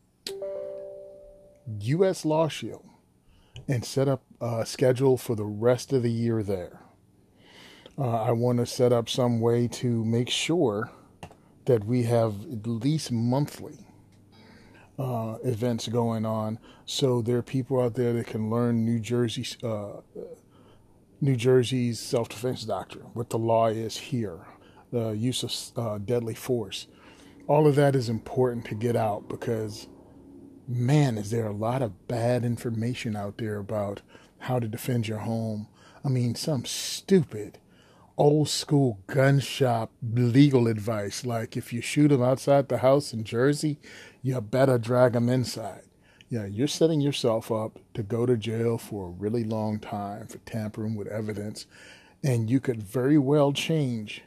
Speaker 1: U S Law Shield and set up a schedule for the rest of the year there. Uh, I want to set up some way to make sure that we have at least monthly uh, events going on. So there are people out there that can learn New Jersey, uh, New Jersey's self-defense doctrine, what the law is here, the use of uh, deadly force. All of that is important to get out because, man, is there a lot of bad information out there about how to defend your home. I mean, some stupid, old school gun shop legal advice, like if you shoot them outside the house in Jersey, you better drag them inside. Yeah, you're setting yourself up to go to jail for a really long time for tampering with evidence, and you could very well change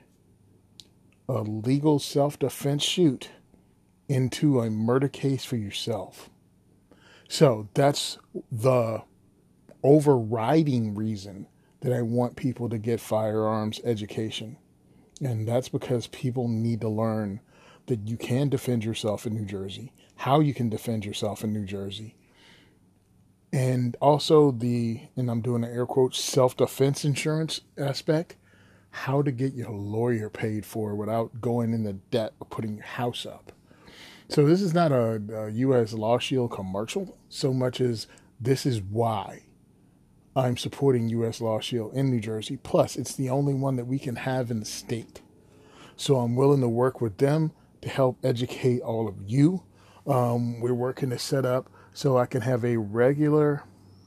Speaker 1: a legal self-defense shoot into a murder case for yourself. So that's the overriding reason that I want people to get firearms education. And that's because people need to learn that you can defend yourself in New Jersey, how you can defend yourself in New Jersey. And also the, and I'm doing the air quotes, self-defense insurance aspect, how to get your lawyer paid for without going into debt or putting your house up. So this is not a, a U S Law Shield commercial so much as this is why I'm supporting U S Law Shield in New Jersey. Plus, it's the only one that we can have in the state. So I'm willing to work with them to help educate all of you. Um, we're working to set up so I can have a regular,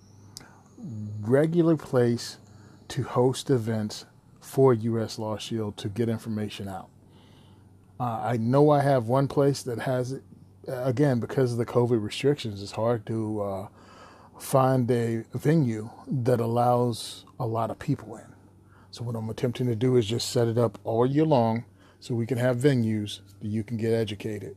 Speaker 1: regular place to host events for U S Law Shield to get information out. Uh, I know I have one place that has it. Again, because of the COVID restrictions, it's hard to uh, find a venue that allows a lot of people in. So what I'm attempting to do is just set it up all year long so we can have venues that you can get educated.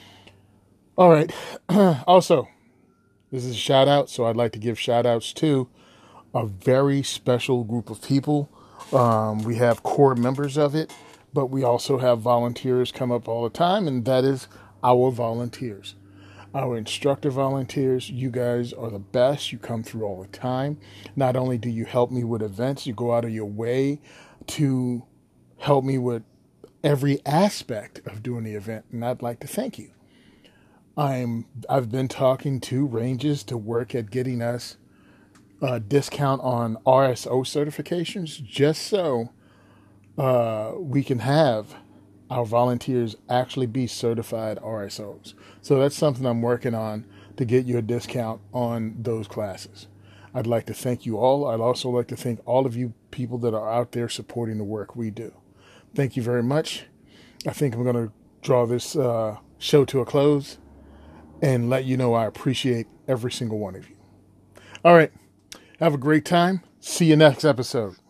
Speaker 1: All right. Also, this is a shout out, so I'd like to give shout outs to a very special group of people. Um, we have core members of it, but we also have volunteers come up all the time, and that is our volunteers. Our instructor volunteers, you guys are the best. You come through all the time. Not only do you help me with events, you go out of your way to help me with every aspect of doing the event, and I'd like to thank you. I'm, I've been talking to ranges to work at getting us a discount on R S O certifications just so uh, we can have our volunteers actually be certified R S Os. So that's something I'm working on to get you a discount on those classes. I'd like to thank you all. I'd also like to thank all of you people that are out there supporting the work we do. Thank you very much. I think I'm going to draw this uh, show to a close and let you know I appreciate every single one of you. All right. Have a great time. See you next episode.